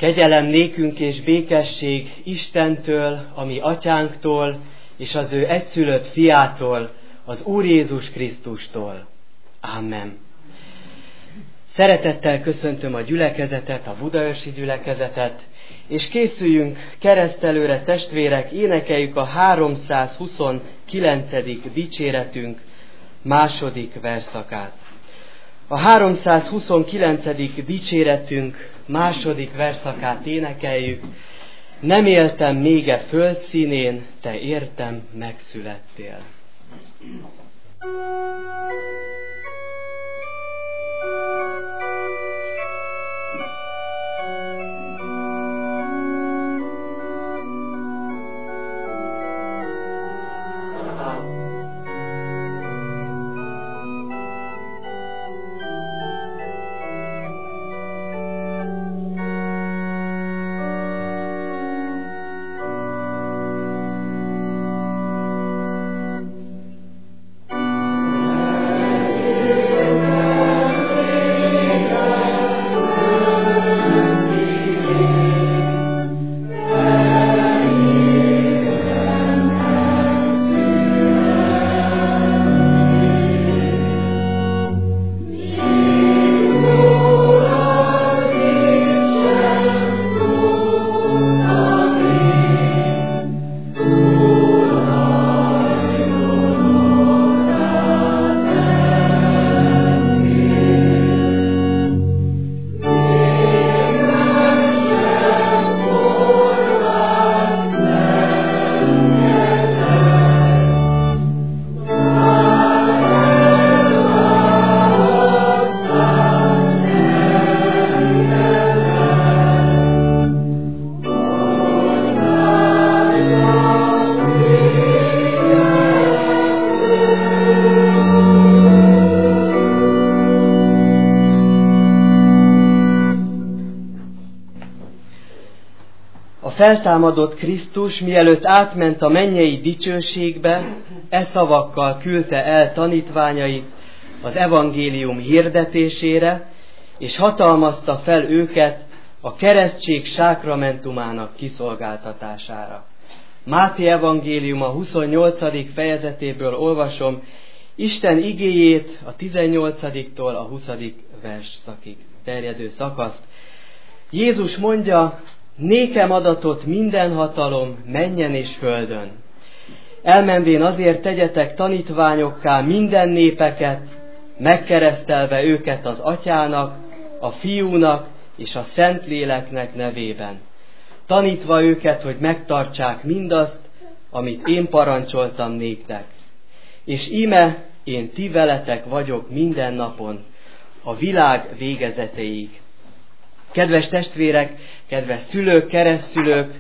Kegyelem nékünk és békesség Istentől, a mi atyánktól, és az ő egyszülött fiától, az Úr Jézus Krisztustól. Amen. Szeretettel köszöntöm a gyülekezetet, a budaörsi gyülekezetet, és készüljünk keresztelőre, testvérek, énekeljük a 329. dicséretünk második verszakát. A 329. dicséretünk második verszakát énekeljük. Nem éltem még e földszínén, te értem megszülettél. Feltámadott Krisztus, mielőtt átment a mennyei dicsőségbe, e szavakkal küldte el tanítványait az evangélium hirdetésére, és hatalmazta fel őket a keresztség sákramentumának kiszolgáltatására. Máté evangéliuma 28. fejezetéből olvasom Isten igéjét a 18-tól a 20. versszakig terjedő szakaszt. Jézus mondja: nékem adatott minden hatalom mennyen és földön. Elmenvén azért tegyetek tanítványokká minden népeket, megkeresztelve őket az Atyának, a Fiúnak és a Szentléleknek nevében, tanítva őket, hogy megtartsák mindazt, amit én parancsoltam néktek. És íme én ti veletek vagyok minden napon, a világ végezetéig. Kedves testvérek, kedves szülők, keresztszülők,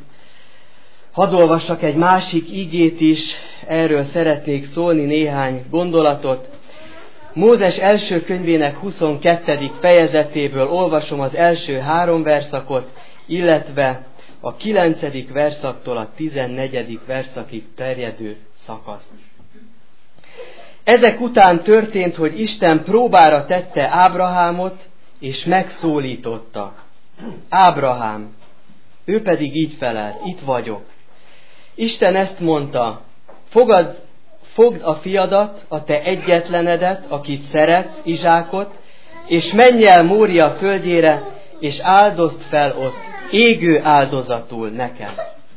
hadd olvassak egy másik igét is, erről szeretnék szólni néhány gondolatot. Mózes első könyvének 22. fejezetéből olvasom az első 3 verszakot, illetve a 9. verszaktól a 14. verszakig terjedő szakaszt. Ezek után történt, hogy Isten próbára tette Ábrahámot, és megszólította. Ábrahám, ő pedig így felelt: itt vagyok. Isten ezt mondta: fogd a fiadat, a te egyetlenedet, akit szeretsz, Izsákot, és menj el Mória földjére, és áldozd fel ott, égő áldozatul nekem.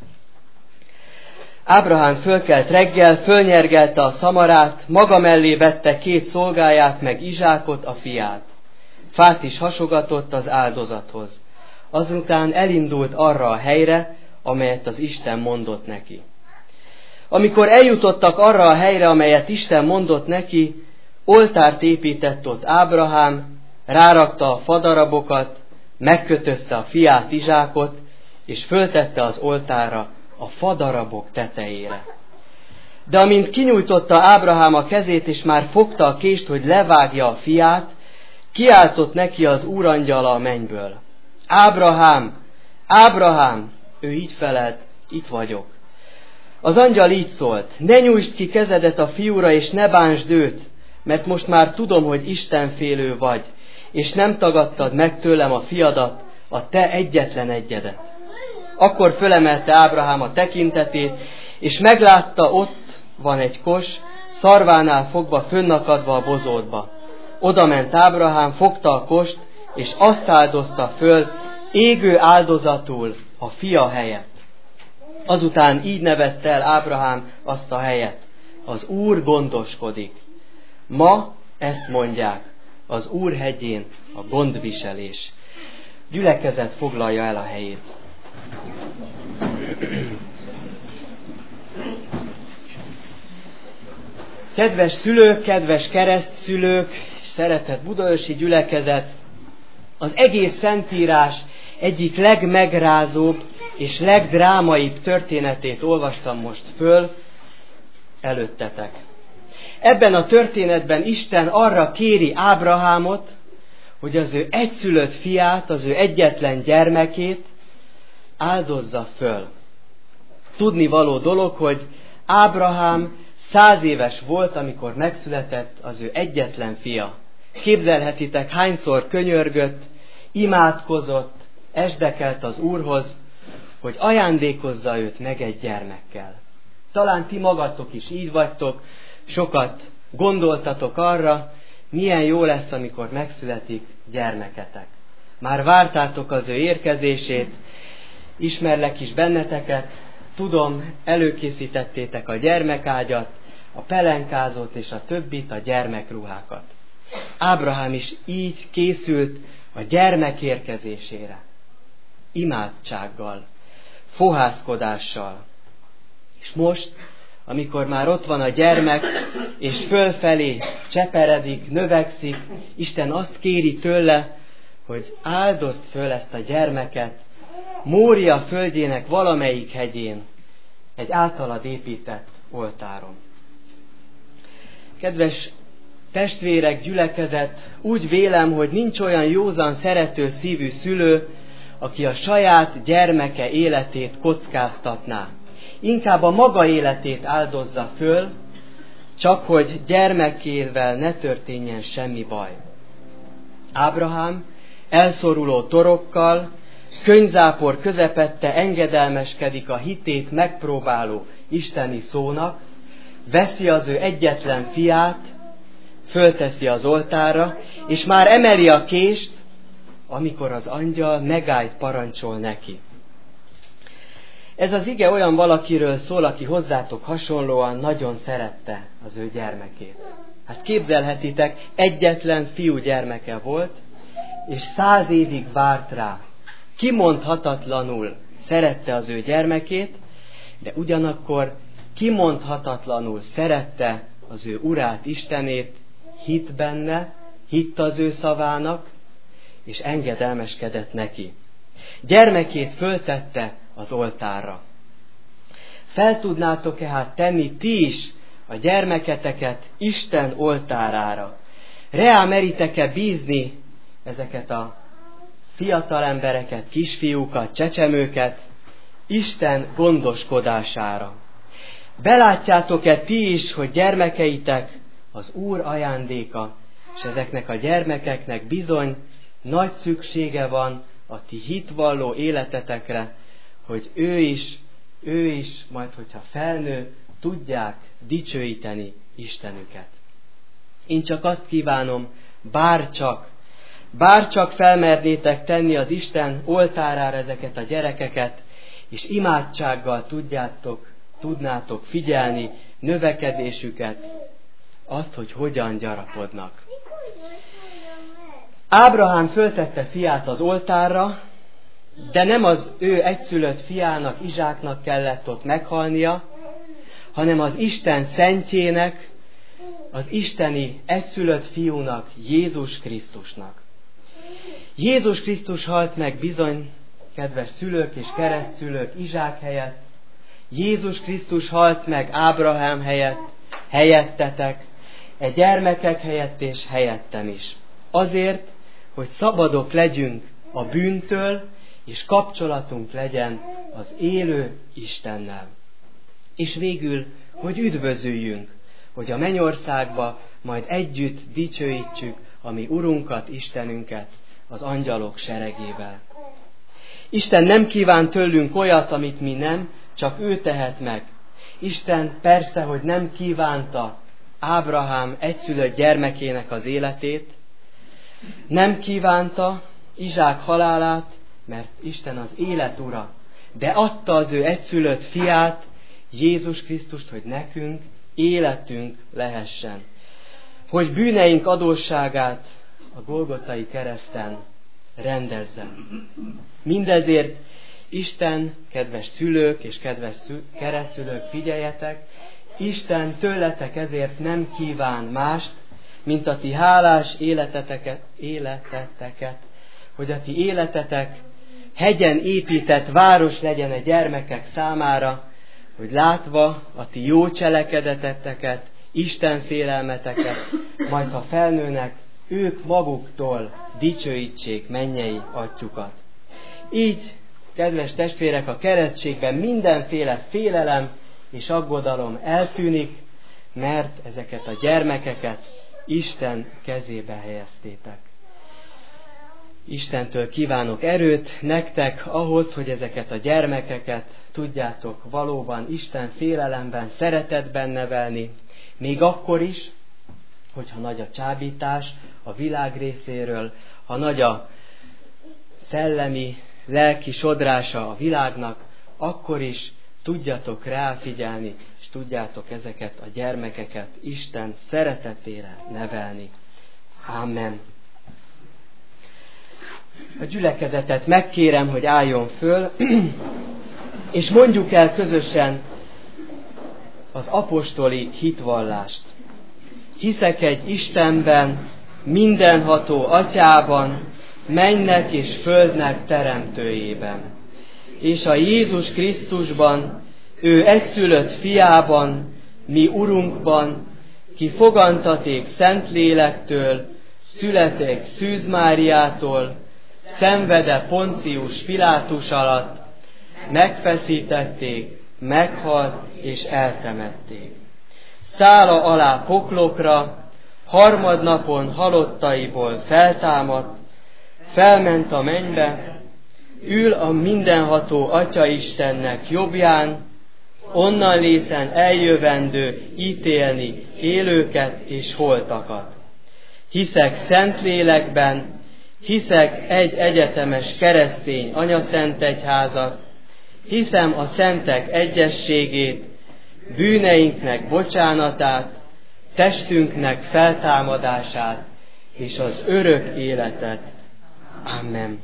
Ábrahám fölkelt reggel, fölnyergelte a szamarát, maga mellé vette 2 szolgáját, meg Izsákot, a fiát. Fát is hasogatott az áldozathoz. Azután elindult arra a helyre, amelyet az Isten mondott neki. Amikor eljutottak arra a helyre, amelyet Isten mondott neki, oltárt épített ott Ábrahám, rárakta a fadarabokat, megkötözte a fiát, Izsákot, és föltette az oltárra, a fadarabok tetejére. De amint kinyújtotta Ábrahám a kezét, és már fogta a kést, hogy levágja a fiát, kiáltott neki az úrangyala a mennyből: Ábrahám, Ábrahám! Ő így felelt: itt vagyok. Az angyal így szólt: ne nyújtsd ki kezedet a fiúra, és ne bántsd őt, mert most már tudom, hogy istenfélő vagy, és nem tagadtad meg tőlem a fiadat, a te egyetlen egyedet. Akkor fölemelte Ábrahám a tekintetét, és meglátta, ott van egy kos, szarvánál fogva fönnakadva a bozótba. Oda ment Ábrahám, fogta a kost, és azt áldozta föl égő áldozatul a fia helyett. Azután így nevezte el Ábrahám azt a helyet: az Úr gondoskodik. Ma ezt mondják, az Úr hegyén a gondviselés. Gyülekezet foglalja el a helyét. Kedves szülők, kedves keresztszülők, és szeretett budaörsi gyülekezet, az egész Szentírás egyik legmegrázóbb és legdrámaibb történetét olvastam most föl előttetek. Ebben a történetben Isten arra kéri Ábrahámot, hogy az ő egyszülött fiát, az ő egyetlen gyermekét áldozza föl. Tudnivaló dolog, hogy Ábrahám 100 éves volt, amikor megszületett az ő egyetlen fia. Képzelhetitek, hányszor könyörgött, imádkozott, esdekelt az Úrhoz, hogy ajándékozza őt meg egy gyermekkel. Talán ti magatok is így vagytok, sokat gondoltatok arra, milyen jó lesz, amikor megszületik gyermeketek. Már vártátok az ő érkezését, ismerlek is benneteket, tudom, előkészítettétek a gyermekágyat, a pelenkázót és a többit, a gyermekruhákat. Ábrahám is így készült a gyermek érkezésére. Imádsággal, fohászkodással. És most, amikor már ott van a gyermek, és fölfelé cseperedik, növekszik, Isten azt kéri tőle, hogy áldozd föl ezt a gyermeket Mória földjének valamelyik hegyén, egy általad épített oltáron. Kedves testvérek, gyülekezet, úgy vélem, hogy nincs olyan józan, szerető szívű szülő, aki a saját gyermeke életét kockáztatná. Inkább a maga életét áldozza föl, csak hogy gyermekével ne történjen semmi baj. Ábrahám elszoruló torokkal, könyzápor közepette engedelmeskedik a hitét megpróbáló isteni szónak, veszi az ő egyetlen fiát, fölteszi az oltárra, és már emeli a kést, amikor az angyal megállt parancsol neki. Ez az ige olyan valakiről szól, aki hozzátok hasonlóan nagyon szerette az ő gyermekét. Hát képzelhetitek, egyetlen fiú gyermeke volt, és 100 évig várt rá. Kimondhatatlanul szerette az ő gyermekét, de ugyanakkor kimondhatatlanul szerette az ő urát, Istenét, hitt benne, hitt az ő szavának, és engedelmeskedett neki. Gyermekét föltette az oltárra. Fel tudnátok-e hát tenni ti is a gyermeketeket Isten oltárára? Reá meritek-e bízni ezeket a fiatal embereket, kisfiúkat, csecsemőket Isten gondoskodására? Belátjátok-e ti is, hogy gyermekeitek az Úr ajándéka, és ezeknek a gyermekeknek bizony nagy szüksége van a ti hitvalló életetekre, hogy ő is, majd hogyha felnő, tudják dicsőíteni Istenüket. Én csak azt kívánom, bárcsak felmernétek tenni az Isten oltárára ezeket a gyerekeket, és imádsággal tudnátok figyelni növekedésüket, azt, hogy hogyan gyarapodnak. Ábrahám föltette fiát az oltárra, de nem az ő egyszülött fiának, Izsáknak kellett ott meghalnia, hanem az Isten szentjének, az isteni egyszülött fiúnak, Jézus Krisztusnak. Jézus Krisztus halt meg bizony, kedves szülők és keresztszülők, Izsák helyett. Jézus Krisztus halt meg Ábrahám helyett, helyettetek, gyermekek helyett és helyettem is. Azért, hogy szabadok legyünk a bűntől, és kapcsolatunk legyen az élő Istennel. És végül, hogy üdvözüljünk, hogy a mennyországba majd együtt dicsőítsük a mi Urunkat, Istenünket az angyalok seregével. Isten nem kíván tőlünk olyat, amit mi nem, csak ő tehet meg. Isten persze, hogy nem kívánta Ábrahám egyszülött gyermekének az életét, nem kívánta Izsák halálát, mert Isten az élet ura, de adta az ő egyszülött fiát, Jézus Krisztust, hogy nekünk életünk lehessen. Hogy bűneink adósságát a Golgotai kereszten rendezze. Mindezért Isten, kedves szülők és kedves keresztszülők, figyeljetek, Isten tőletek ezért nem kíván mást, mint a ti hálás életeteket, hogy a ti életetek hegyen épített város legyen a gyermekek számára, hogy látva a ti jó cselekedeteteket, Isten félelmeteket, majd ha felnőnek, ők maguktól dicsőítsék mennyei atyukat. Így, kedves testvérek, a keresztségben mindenféle félelem és aggodalom eltűnik, mert ezeket a gyermekeket Isten kezébe helyeztétek. Istentől kívánok erőt nektek ahhoz, hogy ezeket a gyermekeket tudjátok valóban Isten félelemben, szeretetben nevelni, még akkor is, hogyha nagy a csábítás a világ részéről, ha nagy a szellemi, lelki sodrása a világnak, akkor is tudjatok ráfigyelni, és tudjátok ezeket a gyermekeket Isten szeretetére nevelni. Ámen. A gyülekezetet megkérem, hogy álljon föl, és mondjuk el közösen az apostoli hitvallást. Hiszek egy Istenben, mindenható Atyában, mennek és földnek teremtőjében, és a Jézus Krisztusban, ő egyszülött fiában, mi Urunkban, ki fogantaték Szentlélektől, születék Szűz Máriától, szenvede Poncius Pilátus alatt, megfeszítették, meghalt és eltemették. Szála alá poklokra, harmadnapon halottaiból feltámadt, felment a mennybe, ül a mindenható Atya Istennek jobbján, onnan lészen eljövendő ítélni élőket és holtakat. Hiszek Szentlélekben, hiszek egy egyetemes keresztény anyaszentegyházat, hiszem a szentek egyességét, bűneinknek bocsánatát, testünknek feltámadását és az örök életet. Amen.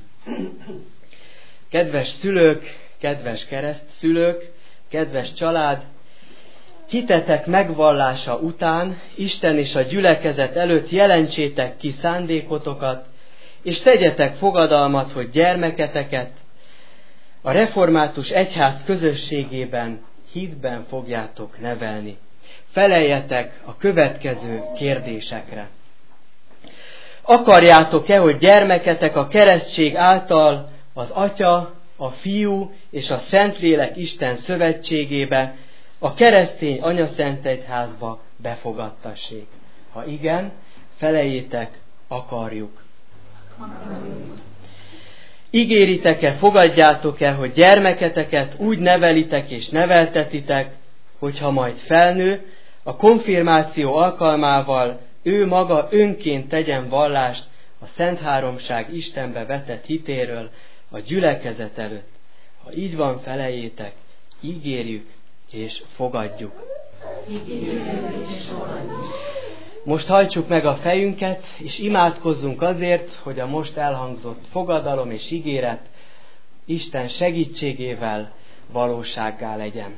Kedves szülők, kedves keresztszülők, kedves család, hitetek megvallása után Isten és a gyülekezet előtt jelentsétek ki szándékotokat, és tegyetek fogadalmat, hogy gyermeketeket a református egyház közösségében, hitben fogjátok nevelni. Feleljetek a következő kérdésekre. Akarjátok-e, hogy gyermeketek a keresztség által az Atya, a Fiú és a Szentlélek Isten szövetségébe, a keresztény anyaszentegyházba befogadtassék? Ha igen, feleljétek, akarjuk. Ígéritek-e, fogadjátok-e, hogy gyermeketeket úgy nevelitek és neveltetitek, hogyha majd felnő, a konfirmáció alkalmával ő maga önként tegyen vallást a Szent Háromság Istenbe vetett hitéről a gyülekezet előtt? Ha így van, feleljétek, ígérjük és fogadjuk. Most hajtsuk meg a fejünket, és imádkozzunk azért, hogy a most elhangzott fogadalom és ígéret Isten segítségével valósággá legyen.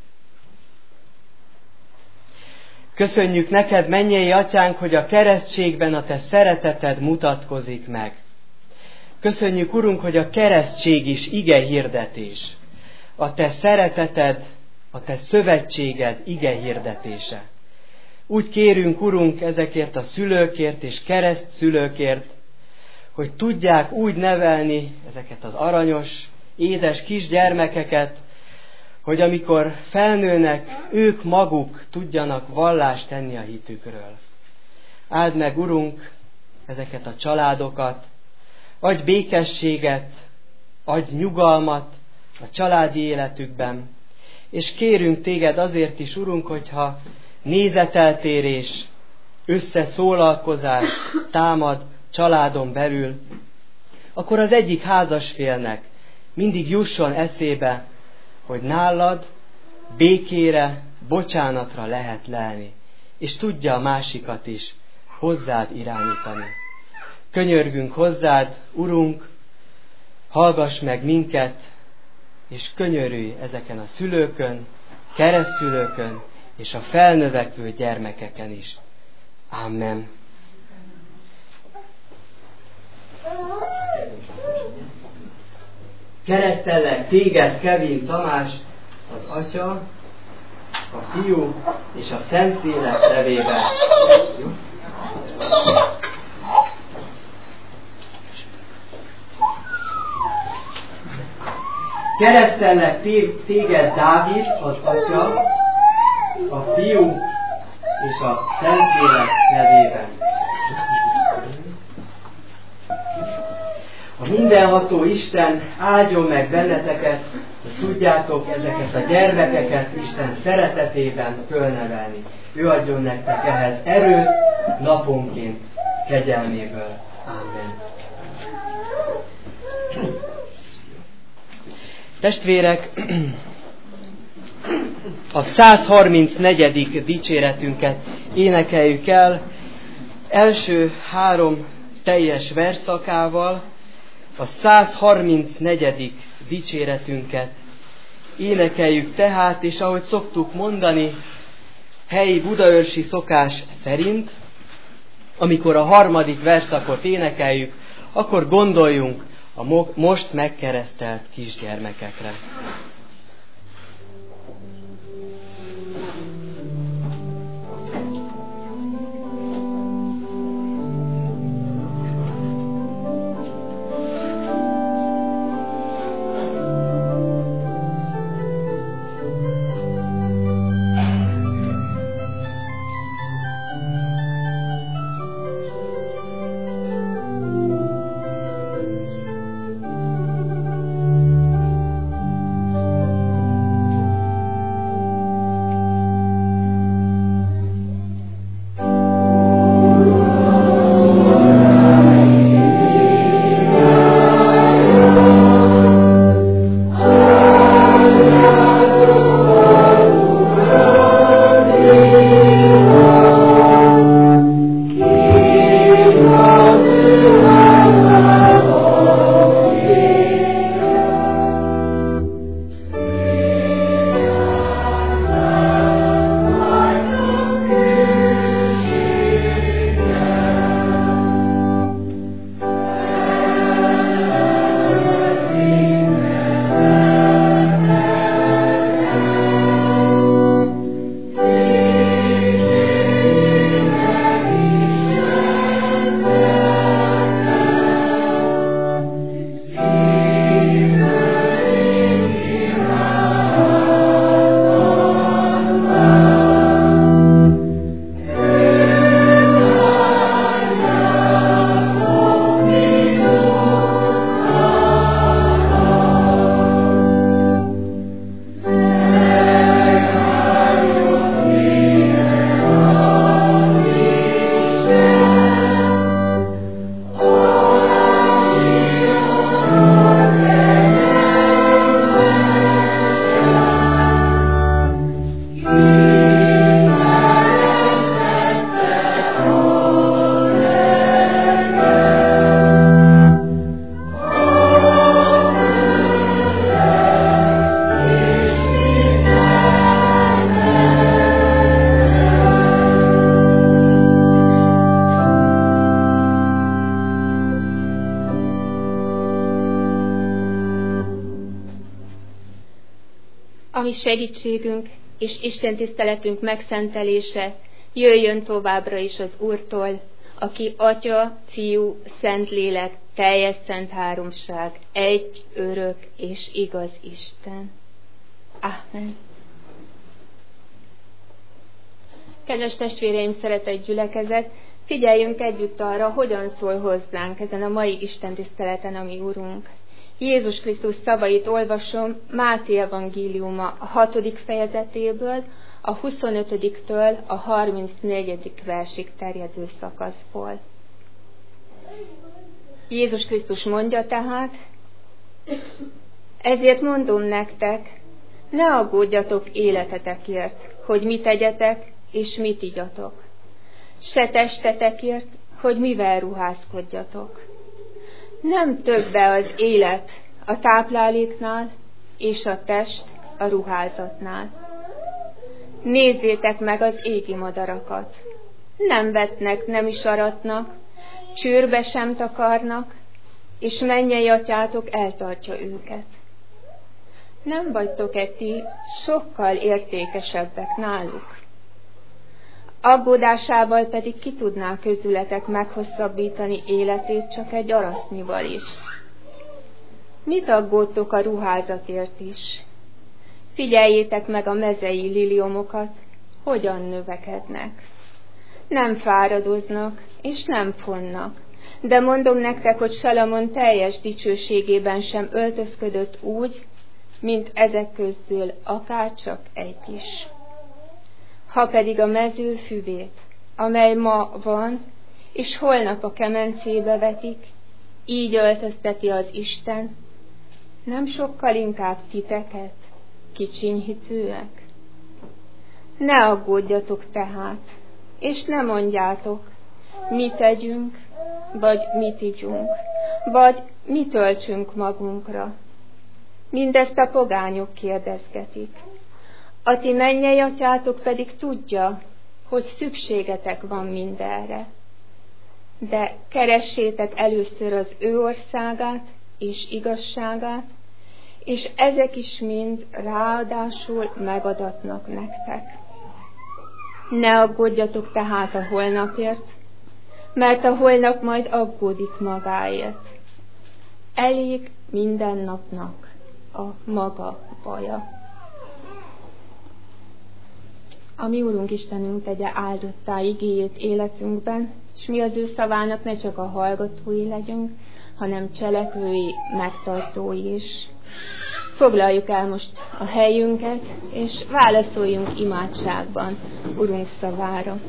Köszönjük neked, mennyei Atyánk, hogy a keresztségben a te szereteted mutatkozik meg. Köszönjük, Urunk, hogy a keresztség is ige hirdetés. A te szereteted, a te szövetséged ige hirdetése. Úgy kérünk, Urunk, ezekért a szülőkért és keresztszülőkért, hogy tudják úgy nevelni ezeket az aranyos, édes kisgyermekeket, hogy amikor felnőnek, ők maguk tudjanak vallást tenni a hitükről. Áld meg, Urunk, ezeket a családokat, adj békességet, adj nyugalmat a családi életükben, és kérünk téged azért is, Urunk, hogyha nézeteltérés, összeszólalkozás támad családon belül, akkor az egyik házasfélnek mindig jusson eszébe, hogy nálad békére, bocsánatra lehet lelni, és tudja a másikat is hozzád irányítani. Könyörgünk hozzád, Urunk, hallgass meg minket, és könyörülj ezeken a szülőkön, keresztszülőkön, és a felnövekvő gyermekeken is. Amen. Keresztellek téged, Kevin Tamás, az Atya, a Fiú és a Szentlélek nevében. Keresztellek téged, Dávid, az Atya, a Fiú és a Szentlélek nevében. A mindenható Isten áldjon meg benneteket, hogy tudjátok ezeket a gyermekeket Isten szeretetében fölnevelni. Ő adjon nektek ehhez erőt naponként kegyelméből. Amen. Testvérek, a 134. dicséretünket énekeljük el első 3 teljes versszakával. A 134. dicséretünket énekeljük tehát, és ahogy szoktuk mondani, helyi budaörsi szokás szerint, amikor a 3. versszakot énekeljük, akkor gondoljunk a most megkeresztelt kisgyermekekre. ami segítségünk és Isten tiszteletünk megszentelése jöjjön továbbra is az Úrtól, aki Atya, Fiú, Szentlélek, teljes szent háromság, egy, örök és igaz Isten. Amen. Kedves testvéreim, szeretett gyülekezet, figyeljünk együtt arra, hogyan szól hozzánk ezen a mai Isten tiszteleten a mi Urunk. Jézus Krisztus szavait olvasom Máté evangéliuma a 6. fejezetéből, a 25-től a 34. versig terjedő szakaszból. Jézus Krisztus mondja tehát: ezért mondom nektek, ne aggódjatok életetekért, hogy mit tegyetek és mit igyatok, se testetekért, hogy mivel ruházkodjatok. Nem többe az élet a tápláléknál, és a test a ruházatnál. Nézzétek meg az égi madarakat. Nem vetnek, nem is aratnak, csőrbe sem takarnak, és mennyei atyátok eltartja őket. Nem vagytok-e ti sokkal értékesebbek náluk? Aggódásával pedig ki tudná közületek meghosszabbítani életét csak egy arasznyival is. Mit aggódtok a ruházatért is? Figyeljétek meg a mezei liliomokat, hogyan növekednek. Nem fáradoznak, és nem fonnak, de mondom nektek, hogy Salamon teljes dicsőségében sem öltözködött úgy, mint ezek közül akárcsak egy is. Ha pedig a mező füvét, amely ma van, és holnap a kemencébe vetik, így öltözteti az Isten, nem sokkal inkább titeket, kicsinyhitőek? Ne aggódjatok tehát, és ne mondjátok, mit tegyünk, vagy mit igyunk, vagy mit öltsünk magunkra. Mindezt a pogányok kérdezgetik. A ti mennyei atyátok pedig tudja, hogy szükségetek van mindenre. De keressétek először az ő országát és igazságát, és ezek is mind ráadásul megadatnak nektek. Ne aggódjatok tehát a holnapért, mert a holnap majd aggódik magáért. Elég minden napnak a maga baja. A mi Úrunk Istenünk tegye áldottá igéjét életünkben, és mi az ő szavának ne csak a hallgatói legyünk, hanem cselekvői, megtartói is. Foglaljuk el most a helyünket, és válaszoljunk imádságban Urunk szavára.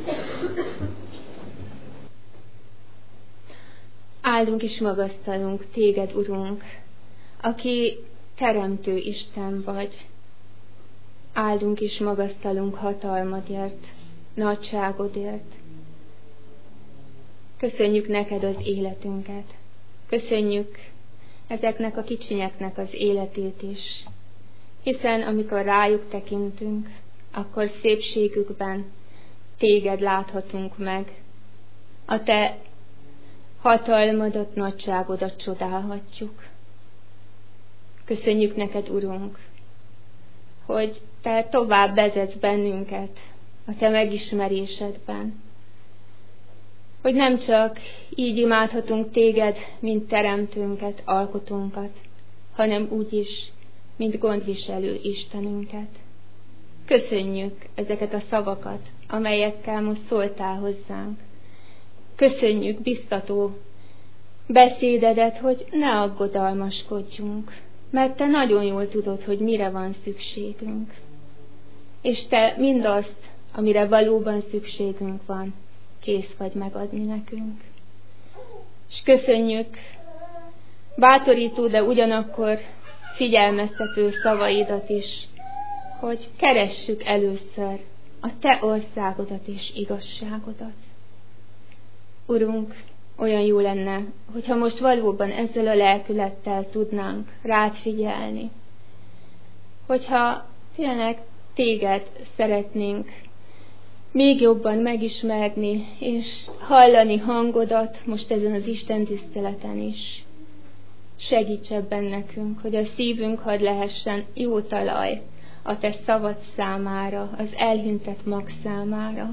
Áldunk és magasztalunk téged, Urunk, aki teremtő Isten vagy. Áldunk és magasztalunk hatalmadért, nagyságodért. Köszönjük neked az életünket. Köszönjük ezeknek a kicsinyeknek az életét is, hiszen amikor rájuk tekintünk, akkor szépségükben téged láthatunk meg. A te hatalmadat, nagyságodat csodálhatjuk. Köszönjük neked, Urunk, hogy te tovább vezetsz bennünket a te megismerésedben, hogy nem csak így imádhatunk téged, mint teremtőnket, alkotónkat, hanem úgy is, mint gondviselő Istenünket. Köszönjük ezeket a szavakat, amelyekkel most szóltál hozzánk. Köszönjük biztató beszédedet, hogy ne aggodalmaskodjunk, mert te nagyon jól tudod, hogy mire van szükségünk. És te mindazt, amire valóban szükségünk van, kész vagy megadni nekünk. És köszönjük bátorító, de ugyanakkor figyelmeztető szavaidat is, hogy keressük először a te országodat és igazságodat. Urunk, olyan jó lenne, hogyha most valóban ezzel a lelkülettel tudnánk rád figyelni. Hogyha tényleg téged szeretnénk még jobban megismerni, és hallani hangodat most ezen az Isten tiszteleten is. Segíts ebben nekünk, hogy a szívünk hadd lehessen jó talaj a te szavad számára, az elhintett mag számára.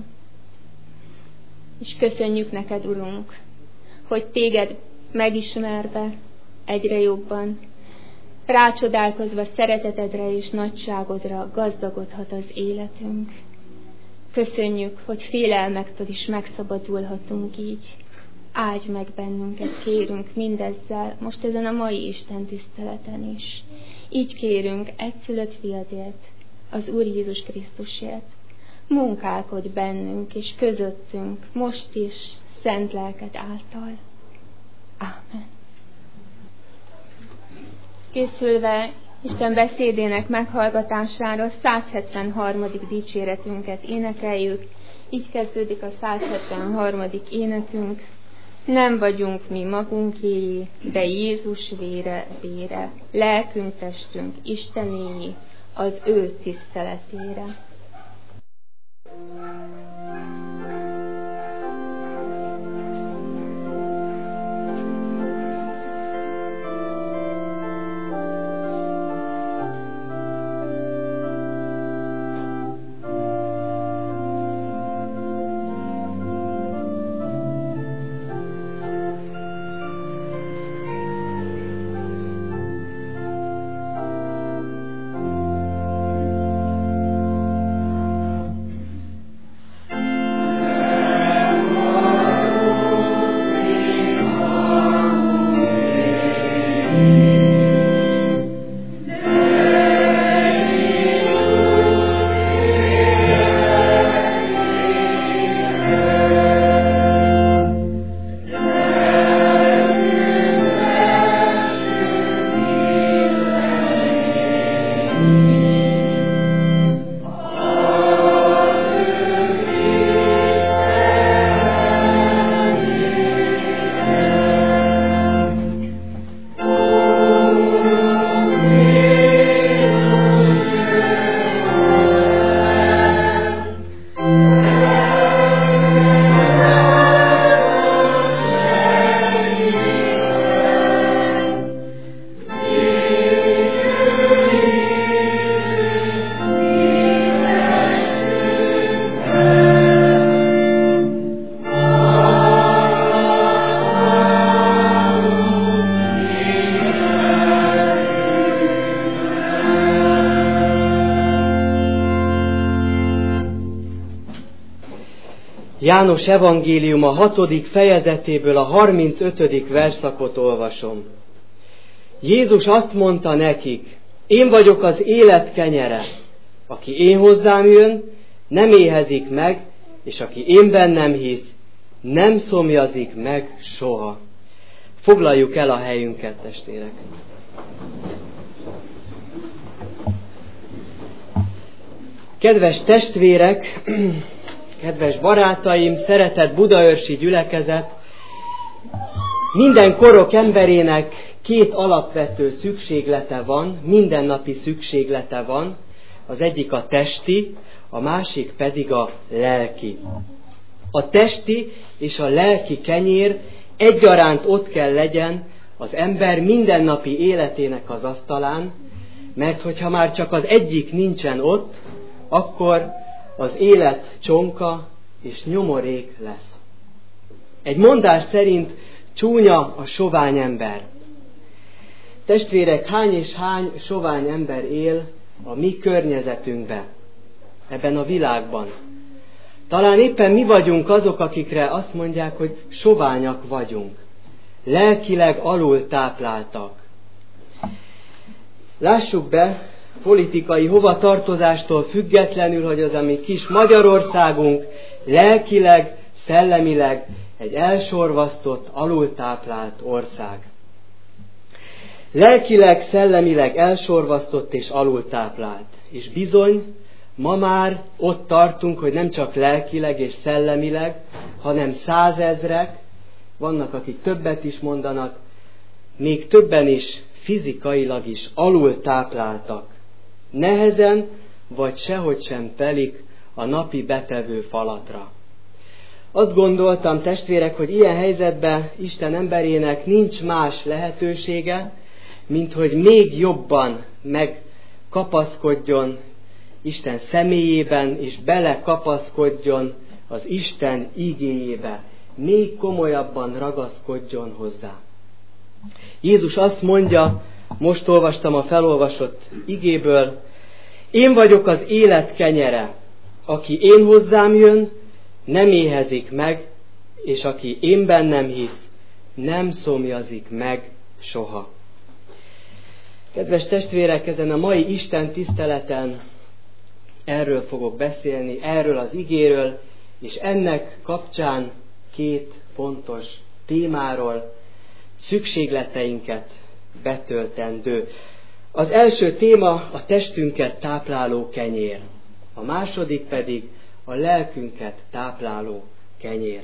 És köszönjük neked, Urunk, hogy téged megismerve egyre jobban, rácsodálkozva szeretetedre és nagyságodra gazdagodhat az életünk. Köszönjük, hogy félelmektől is megszabadulhatunk így. áldj meg bennünket, kérünk mindezzel, most ezen a mai Isten tiszteleten is. Így kérünk egyszülött fiadért, az Úr Jézus Krisztusért. Munkálkodj bennünk és közöttünk, most is, szent lelked által. Ámen. Készülve Isten beszédének meghallgatására 173. dicséretünket énekeljük. Így kezdődik a 173. énekünk. Nem vagyunk mi magunkéi, de Jézus vére, lelkünk, testünk Istenéi, az ő tiszteletére. János evangéliuma 6. fejezetéből a 35. versszakot olvasom. Jézus azt mondta nekik, én vagyok az élet kenyere. Aki én hozzám jön, nem éhezik meg, és aki én bennem hisz, nem szomjazik meg soha. Foglaljuk el a helyünket, testvérek. Kedves testvérek, kedves barátaim, szeretett budaörsi gyülekezet, minden korok emberének két alapvető szükséglete van, mindennapi szükséglete van, az egyik a testi, a másik pedig a lelki. A testi és a lelki kenyér egyaránt ott kell legyen az ember mindennapi életének az asztalán, mert hogyha már csak az egyik nincsen ott, akkor az élet csonka és nyomorék lesz. Egy mondás szerint csúnya a sovány ember. Testvérek, hány és hány sovány ember él a mi környezetünkben, ebben a világban. Talán éppen mi vagyunk azok, akikre azt mondják, hogy soványak vagyunk. Lelkileg alul tápláltak. Lássuk be, politikai hovatartozástól függetlenül, hogy az a mi kis Magyarországunk lelkileg, szellemileg egy elsorvasztott, alultáplált ország. Lelkileg, szellemileg elsorvasztott és alultáplált. És bizony, ma már ott tartunk, hogy nem csak lelkileg és szellemileg, hanem 100 000, vannak, akik többet is mondanak, még többen is fizikailag is alultápláltak. Nehezen, vagy sehogy sem telik a napi betevő falatra. Azt gondoltam, testvérek, hogy ilyen helyzetben Isten emberének nincs más lehetősége, mint hogy még jobban megkapaszkodjon Isten személyében, és belekapaszkodjon az Isten igéjébe. Még komolyabban ragaszkodjon hozzá. Jézus azt mondja, most olvastam a felolvasott igéből, én vagyok az élet kenyere, aki én hozzám jön, nem éhezik meg, és aki én bennem hisz, nem szomjazik meg soha. Kedves testvérek, ezen a mai Isten tiszteleten erről fogok beszélni, erről az igéről, és ennek kapcsán 2 fontos témáról, szükségleteinket betöltendő. Az első téma a testünket tápláló kenyér, a második pedig a lelkünket tápláló kenyér.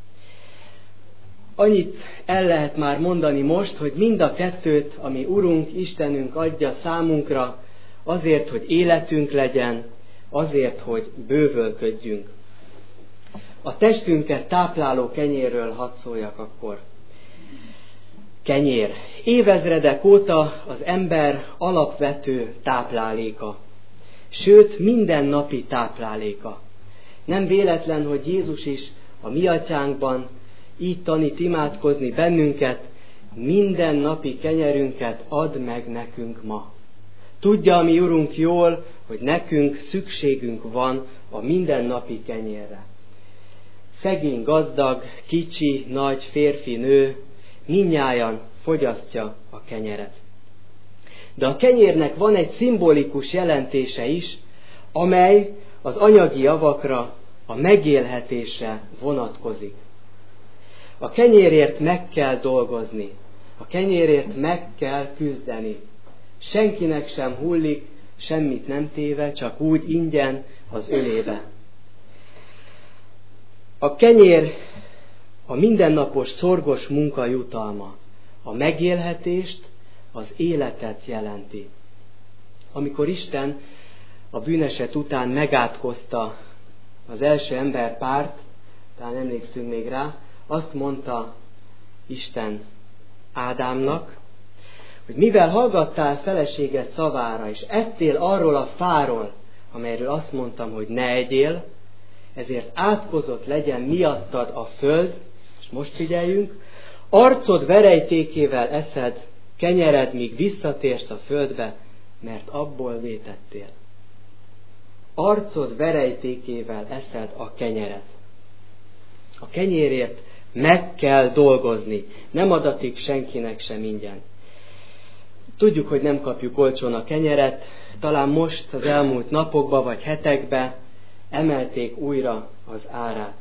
Annyit el lehet már mondani most, hogy mind a kettőt, ami Urunk, Istenünk adja számunkra, azért, hogy életünk legyen, azért, hogy bővölködjünk. A testünket tápláló kenyérről hadd szóljak akkor. Kenyér. Évezredek óta az ember alapvető tápláléka, sőt mindennapi tápláléka. Nem véletlen, hogy Jézus is a mi atyánkban így tanít imádkozni bennünket, mindennapi kenyerünket add meg nekünk ma. Tudja a mi Urunk jól, hogy nekünk szükségünk van a mindennapi kenyérre. Szegény, gazdag, kicsi, nagy, férfi, nő, mindnyájan fogyasztja a kenyeret. De a kenyérnek van egy szimbolikus jelentése is, amely az anyagi javakra, a megélhetésre vonatkozik. A kenyérért meg kell dolgozni, a kenyérért meg kell küzdeni. Senkinek sem hullik, semmit nem téve, csak úgy ingyen az ölébe. A kenyér a mindennapos szorgos munka jutalma, a megélhetést, az életet jelenti. Amikor Isten a bűneset után megátkozta az első emberpárt, talán emlékszünk még rá, azt mondta Isten Ádámnak, hogy mivel hallgattál feleséged szavára, és ettél arról a fáról, amelyről azt mondtam, hogy ne egyél, ezért átkozott legyen miattad a föld, és most figyeljünk, arcod verejtékével eszed kenyered, míg visszatérsz a földbe, mert abból vétettél. Arcod verejtékével eszed a kenyeret. A kenyérért meg kell dolgozni, nem adatik senkinek sem ingyen. Tudjuk, hogy nem kapjuk olcsón a kenyeret, talán most az elmúlt napokban vagy hetekben emelték újra az árát.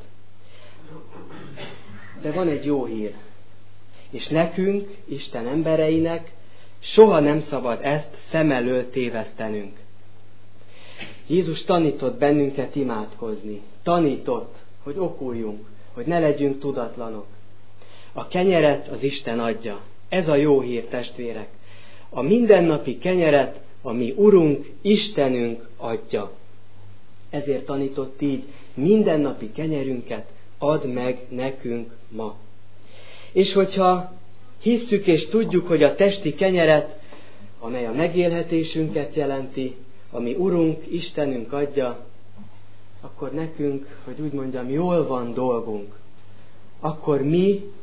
De van egy jó hír, és nekünk, Isten embereinek soha nem szabad ezt szem elől tévesztenünk. Jézus tanított bennünket imádkozni, tanított, hogy okuljunk, hogy ne legyünk tudatlanok. A kenyeret az Isten adja. Ez a jó hír, testvérek. A mindennapi kenyeret a mi Urunk, Istenünk adja. Ezért tanított így, mindennapi kenyerünket add meg nekünk ma. És hogyha hisszük és tudjuk, hogy a testi kenyeret, amely a megélhetésünket jelenti, ami Urunk, Istenünk adja, akkor nekünk, hogy úgy mondjam, jól van dolgunk. Akkor mi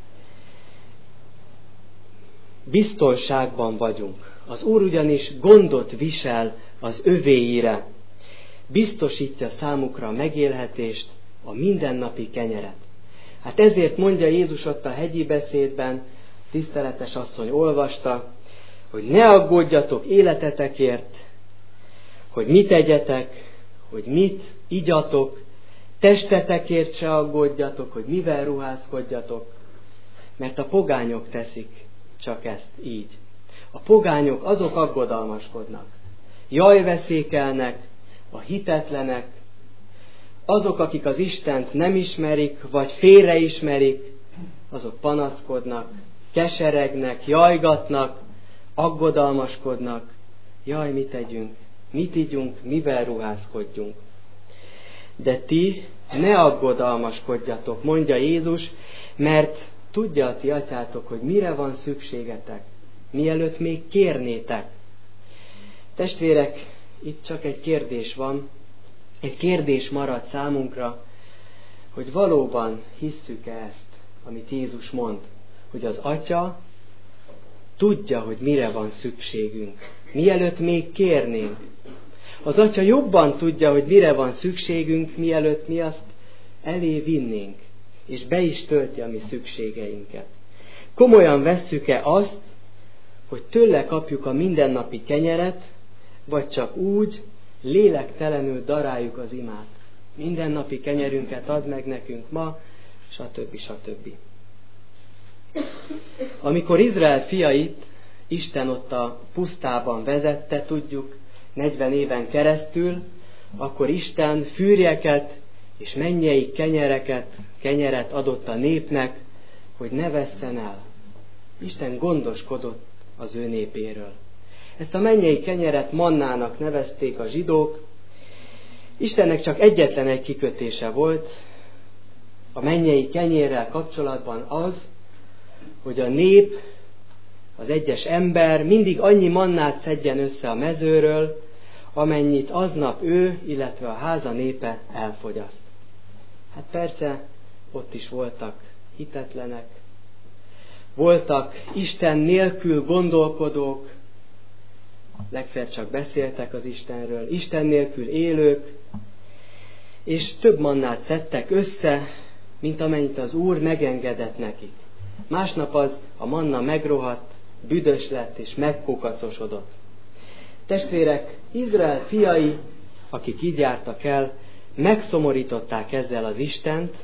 biztonságban vagyunk. Az Úr ugyanis gondot visel az övéire. Biztosítja számukra a megélhetést, a mindennapi kenyeret. Hát ezért mondja Jézus ott a hegyi beszédben, tiszteletes asszony olvasta, hogy ne aggódjatok életetekért, hogy mit egyetek, hogy mit igyatok, testetekért se aggódjatok, hogy mivel ruházkodjatok, mert a pogányok teszik csak ezt így. A pogányok azok aggodalmaskodnak, jajveszékelnek, a hitetlenek, azok, akik az Istent nem ismerik, vagy félreismerik, azok panaszkodnak, keseregnek, jajgatnak, aggodalmaskodnak. Jaj, mit tegyünk, mit igyunk, mivel ruházkodjunk. De ti ne aggodalmaskodjatok, mondja Jézus, mert tudja a ti atyátok, hogy mire van szükségetek, mielőtt még kérnétek. Testvérek, itt csak egy kérdés van, egy kérdés marad számunkra, hogy valóban hisszük-e ezt, amit Jézus mond, hogy az Atya tudja, hogy mire van szükségünk, mielőtt még kérnénk. Az Atya jobban tudja, hogy mire van szükségünk, mielőtt mi azt elé vinnénk. és be is tölti a mi szükségeinket. Komolyan vesszük-e azt, hogy tőle kapjuk a mindennapi kenyeret, vagy csak úgy, lélektelenül daráljuk az imát. Mindennapi kenyerünket add meg nekünk ma, stb. Stb. Amikor Izrael fiait Isten ott a pusztában vezette, tudjuk, 40 éven keresztül, akkor Isten fűrjeket és mennyei kenyeret adott a népnek, hogy ne vesszen el. Isten gondoskodott az ő népéről. Ezt a mennyei kenyeret mannának nevezték a zsidók. Istennek csak egyetlen egy kikötése volt a mennyei kenyérrel kapcsolatban az, hogy a nép, az egyes ember mindig annyi mannát szedjen össze a mezőről, amennyit aznap ő, illetve a háza népe elfogyaszt. Hát persze, ott is voltak hitetlenek, voltak Isten nélkül gondolkodók, legfeljebb csak beszéltek az Istenről, Isten nélkül élők, és több mannát szedtek össze, mint amennyit az Úr megengedett nekik. Másnap a manna megrohadt, büdös lett és megkukacosodott. Testvérek, Izrael fiai, akik így jártak el, megszomorították ezzel az Istent,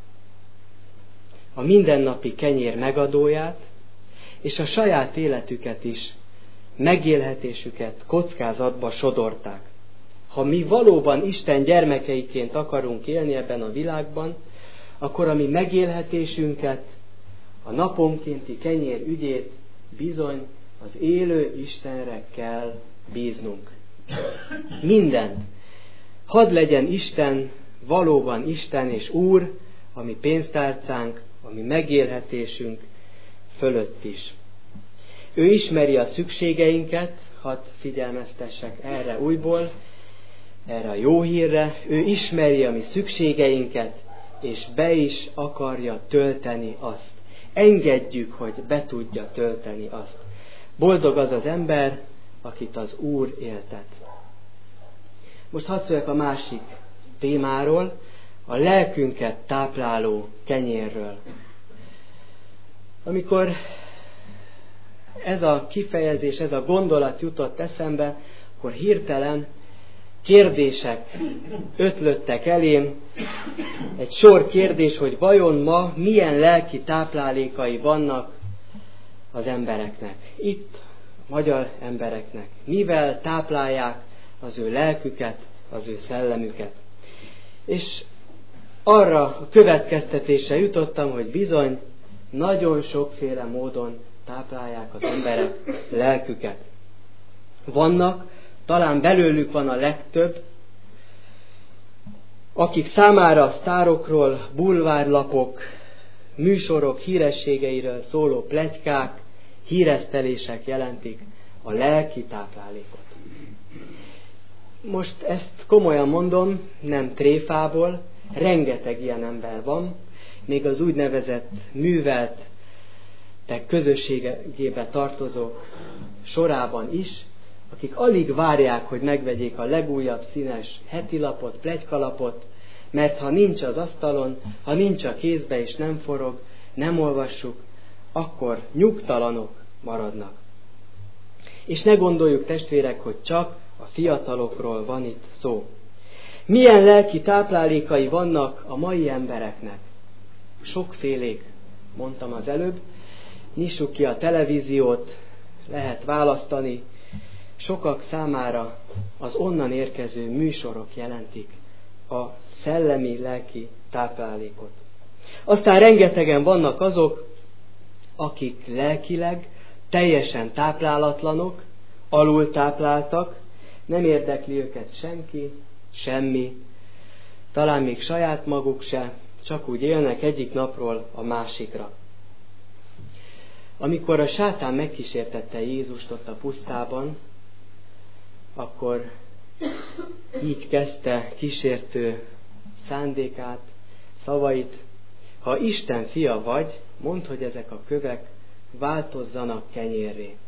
a mindennapi kenyér megadóját, és a saját életüket is, megélhetésüket kockázatba sodorták. Ha mi valóban Isten gyermekeiként akarunk élni ebben a világban, akkor a mi megélhetésünket, a naponkénti kenyér ügyét bizony az élő Istenre kell bíznunk. Mindent. Hadd legyen Isten valóban Isten és Úr, a mi pénztárcánk, a mi megélhetésünk fölött is. Ő ismeri a szükségeinket, hadd figyelmeztessek erre újból, erre a jó hírre, ő ismeri a mi szükségeinket, és be is akarja tölteni azt. Engedjük, hogy be tudja tölteni azt. Boldog az az ember, akit az Úr éltet. Most hadd szóljak a másik témáról, a lelkünket tápláló kenyérről. Amikor ez a kifejezés, ez a gondolat jutott eszembe, akkor hirtelen kérdések ötlöttek elém, egy sor kérdés, hogy vajon ma milyen lelki táplálékai vannak az embereknek. Itt, magyar embereknek. Mivel táplálják az ő lelküket, az ő szellemüket. És arra a következtetésre jutottam, hogy bizony nagyon sokféle módon táplálják az emberek lelküket. Vannak, talán belőlük van a legtöbb, akik számára a sztárokról, bulvárlapok, műsorok hírességeiről szóló pletykák, híresztelések jelentik a lelki táplálékot. Most ezt komolyan mondom, nem tréfából, rengeteg ilyen ember van, még az úgynevezett művelt közösségébe tartozók sorában is, akik alig várják, hogy megvegyék a legújabb színes hetilapot, pletykalapot, mert ha nincs az asztalon, ha nincs a kézbe és nem forog, nem olvassuk, akkor nyugtalanok maradnak. És ne gondoljuk, testvérek, hogy csak a fiatalokról van itt szó. Milyen lelki táplálékai vannak a mai embereknek? Sokfélék, mondtam az előbb. Nyissuk ki a televíziót, lehet választani. Sokak számára az onnan érkező műsorok jelentik a szellemi lelki táplálékot. Aztán rengetegen vannak azok, akik lelkileg teljesen táplálatlanok, alultápláltak, nem érdekli őket senki, semmi, talán még saját maguk se, csak úgy élnek egyik napról a másikra. Amikor a sátán megkísértette Jézust ott a pusztában, akkor így kezdte kísértő szándékát, szavait: ha Isten fia vagy, mondd, hogy ezek a kövek változzanak kenyérré.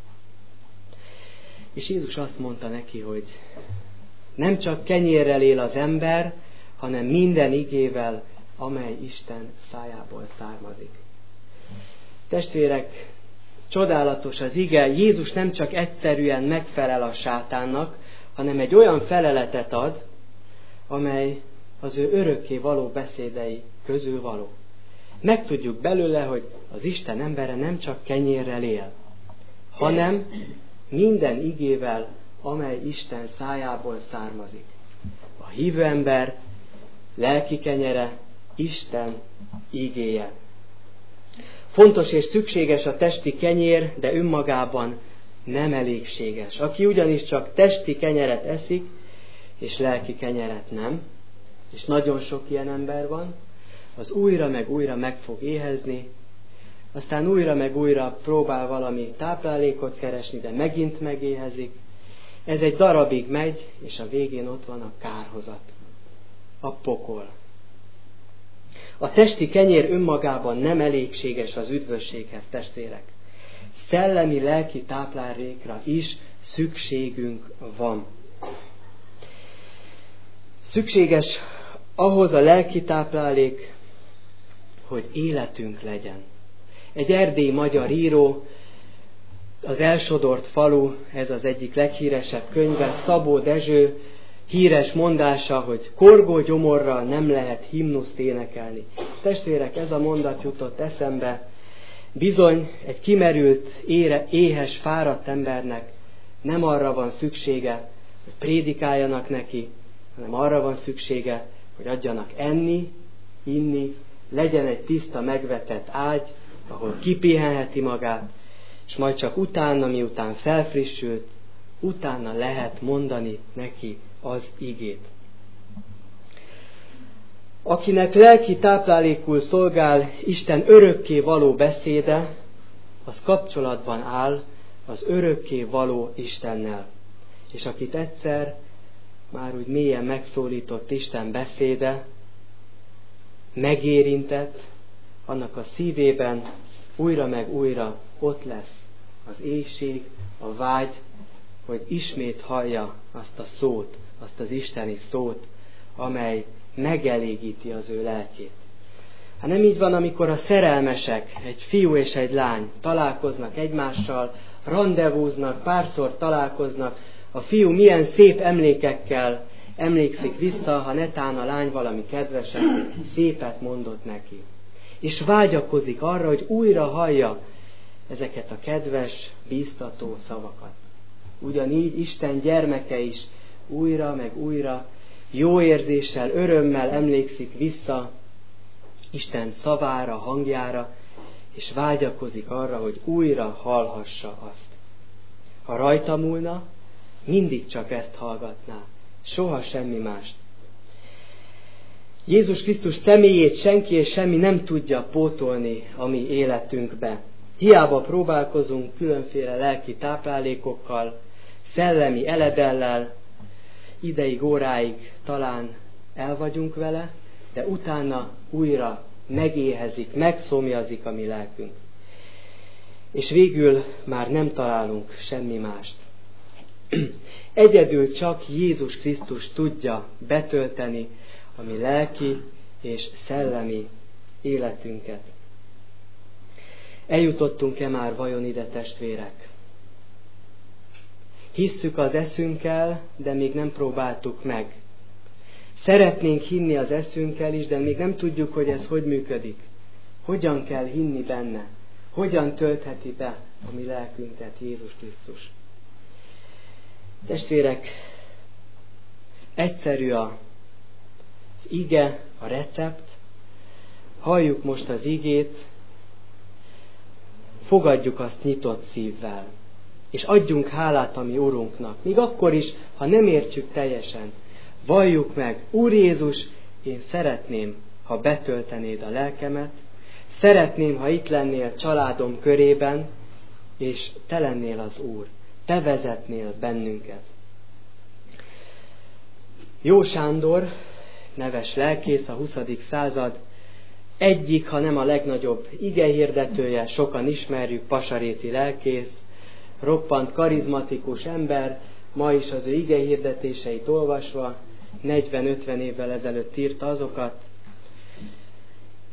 És Jézus azt mondta neki, hogy nem csak kenyérrel él az ember, hanem minden igével, amely Isten szájából származik. Testvérek, csodálatos az ige, Jézus nem csak egyszerűen megfelel a sátánnak, hanem egy olyan feleletet ad, amely az ő örökké való beszédei közül való. Megtudjuk belőle, hogy az Isten embere nem csak kenyérrel él, hanem minden igével, amely Isten szájából származik. A hívő ember lelki kenyere Isten igéje. Fontos és szükséges a testi kenyér, de önmagában nem elégséges. Aki ugyanis csak testi kenyeret eszik, és lelki kenyeret nem, és nagyon sok ilyen ember van, az újra meg újra meg fog éhezni, aztán újra meg újra próbál valami táplálékot keresni, de megint megéhezik. Ez egy darabig megy, és a végén ott van a kárhozat, a pokol. A testi kenyér önmagában nem elégséges az üdvösséghez, testvérek. Szellemi, lelki táplálékra is szükségünk van. Szükséges ahhoz a lelki táplálék, hogy életünk legyen. Egy erdélyi magyar író, az Elsodort falu, ez az egyik leghíresebb könyve, Szabó Dezső híres mondása, hogy korgó gyomorral nem lehet himnuszt énekelni. Testvérek, ez a mondat jutott eszembe. Bizony, egy kimerült, éhes, fáradt embernek nem arra van szüksége, hogy prédikáljanak neki, hanem arra van szüksége, hogy adjanak enni, inni, legyen egy tiszta, megvetett ágy, ahol kipihenheti magát, és majd csak utána, miután felfrissült, utána lehet mondani neki az igét. Akinek lelki táplálékul szolgál Isten örökké való beszéde, az kapcsolatban áll az örökké való Istennel. És akit egyszer már úgy mélyen megszólított Isten beszéde, megérintett, annak a szívében újra meg újra ott lesz az éhség, a vágy, hogy ismét hallja azt a szót, azt az isteni szót, amely megelégíti az ő lelkét. Hát nem így van, amikor a szerelmesek, egy fiú és egy lány találkoznak egymással, randevúznak, párszor találkoznak, a fiú milyen szép emlékekkel emlékszik vissza, ha netán a lány valami kedveset, szépet mondott neki. És vágyakozik arra, hogy újra hallja ezeket a kedves, bíztató szavakat. Ugyanígy Isten gyermeke is újra meg újra jó érzéssel, örömmel emlékszik vissza Isten szavára, hangjára, és vágyakozik arra, hogy újra hallhassa azt. Ha rajta múlna, mindig csak ezt hallgatná, soha semmi mást. Jézus Krisztus személyét senki és semmi nem tudja pótolni a mi életünkbe. Hiába próbálkozunk különféle lelki táplálékokkal, szellemi eledellel, ideig, óráig talán el vagyunk vele, de utána újra megéhezik, megszomjazik a mi lelkünk. És végül már nem találunk semmi mást. Egyedül csak Jézus Krisztus tudja betölteni a mi lelki és szellemi életünket. Eljutottunk-e már vajon ide, testvérek? Hisszük az eszünkkel, de még nem próbáltuk meg. Szeretnénk hinni az eszünkkel is, de még nem tudjuk, hogy ez hogy működik. Hogyan kell hinni benne? Hogyan töltheti be a mi lelkünket Jézus Krisztus? Testvérek, egyszerű az ige, a recept. Halljuk most az igét, fogadjuk azt nyitott szívvel, és adjunk hálát a mi Urunknak, még akkor is, ha nem értjük teljesen. Valljuk meg, Úr Jézus, én szeretném, ha betöltenéd a lelkemet, szeretném, ha itt lennél családom körében, és te lennél az Úr, te vezetnél bennünket. Jó Sándor, neves lelkész, a 20. század egyik, ha nem a legnagyobb igehirdetője, sokan ismerjük, pasaréti lelkész, roppant karizmatikus ember, ma is az ő igehirdetéseit olvasva, 40-50 évvel ezelőtt írta azokat.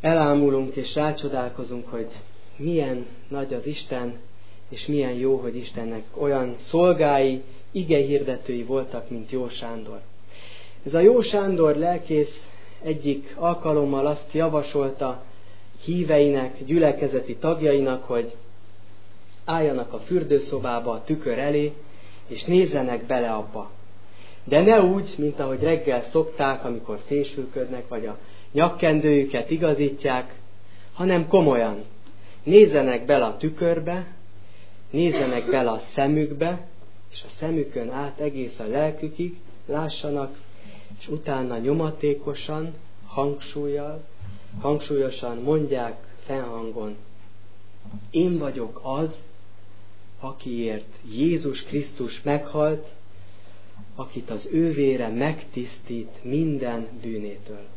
elámulunk és rácsodálkozunk, hogy milyen nagy az Isten, és milyen jó, hogy Istennek olyan szolgái, igehirdetői voltak, mint Jó Sándor. Ez a Jó Sándor lelkész egyik alkalommal azt javasolta híveinek, gyülekezeti tagjainak, hogy álljanak a fürdőszobába a tükör elé, és nézzenek bele abba. De ne úgy, mint ahogy reggel szokták, amikor fésülködnek, vagy a nyakkendőjüket igazítják, hanem komolyan. Nézzenek bele a tükörbe, nézzenek bele a szemükbe, és a szemükön át egész a lelkükig lássanak, és utána nyomatékosan, hangsúlyosan mondják fennhangon: én vagyok az, akiért Jézus Krisztus meghalt, akit az ő vére megtisztít minden bűnétől.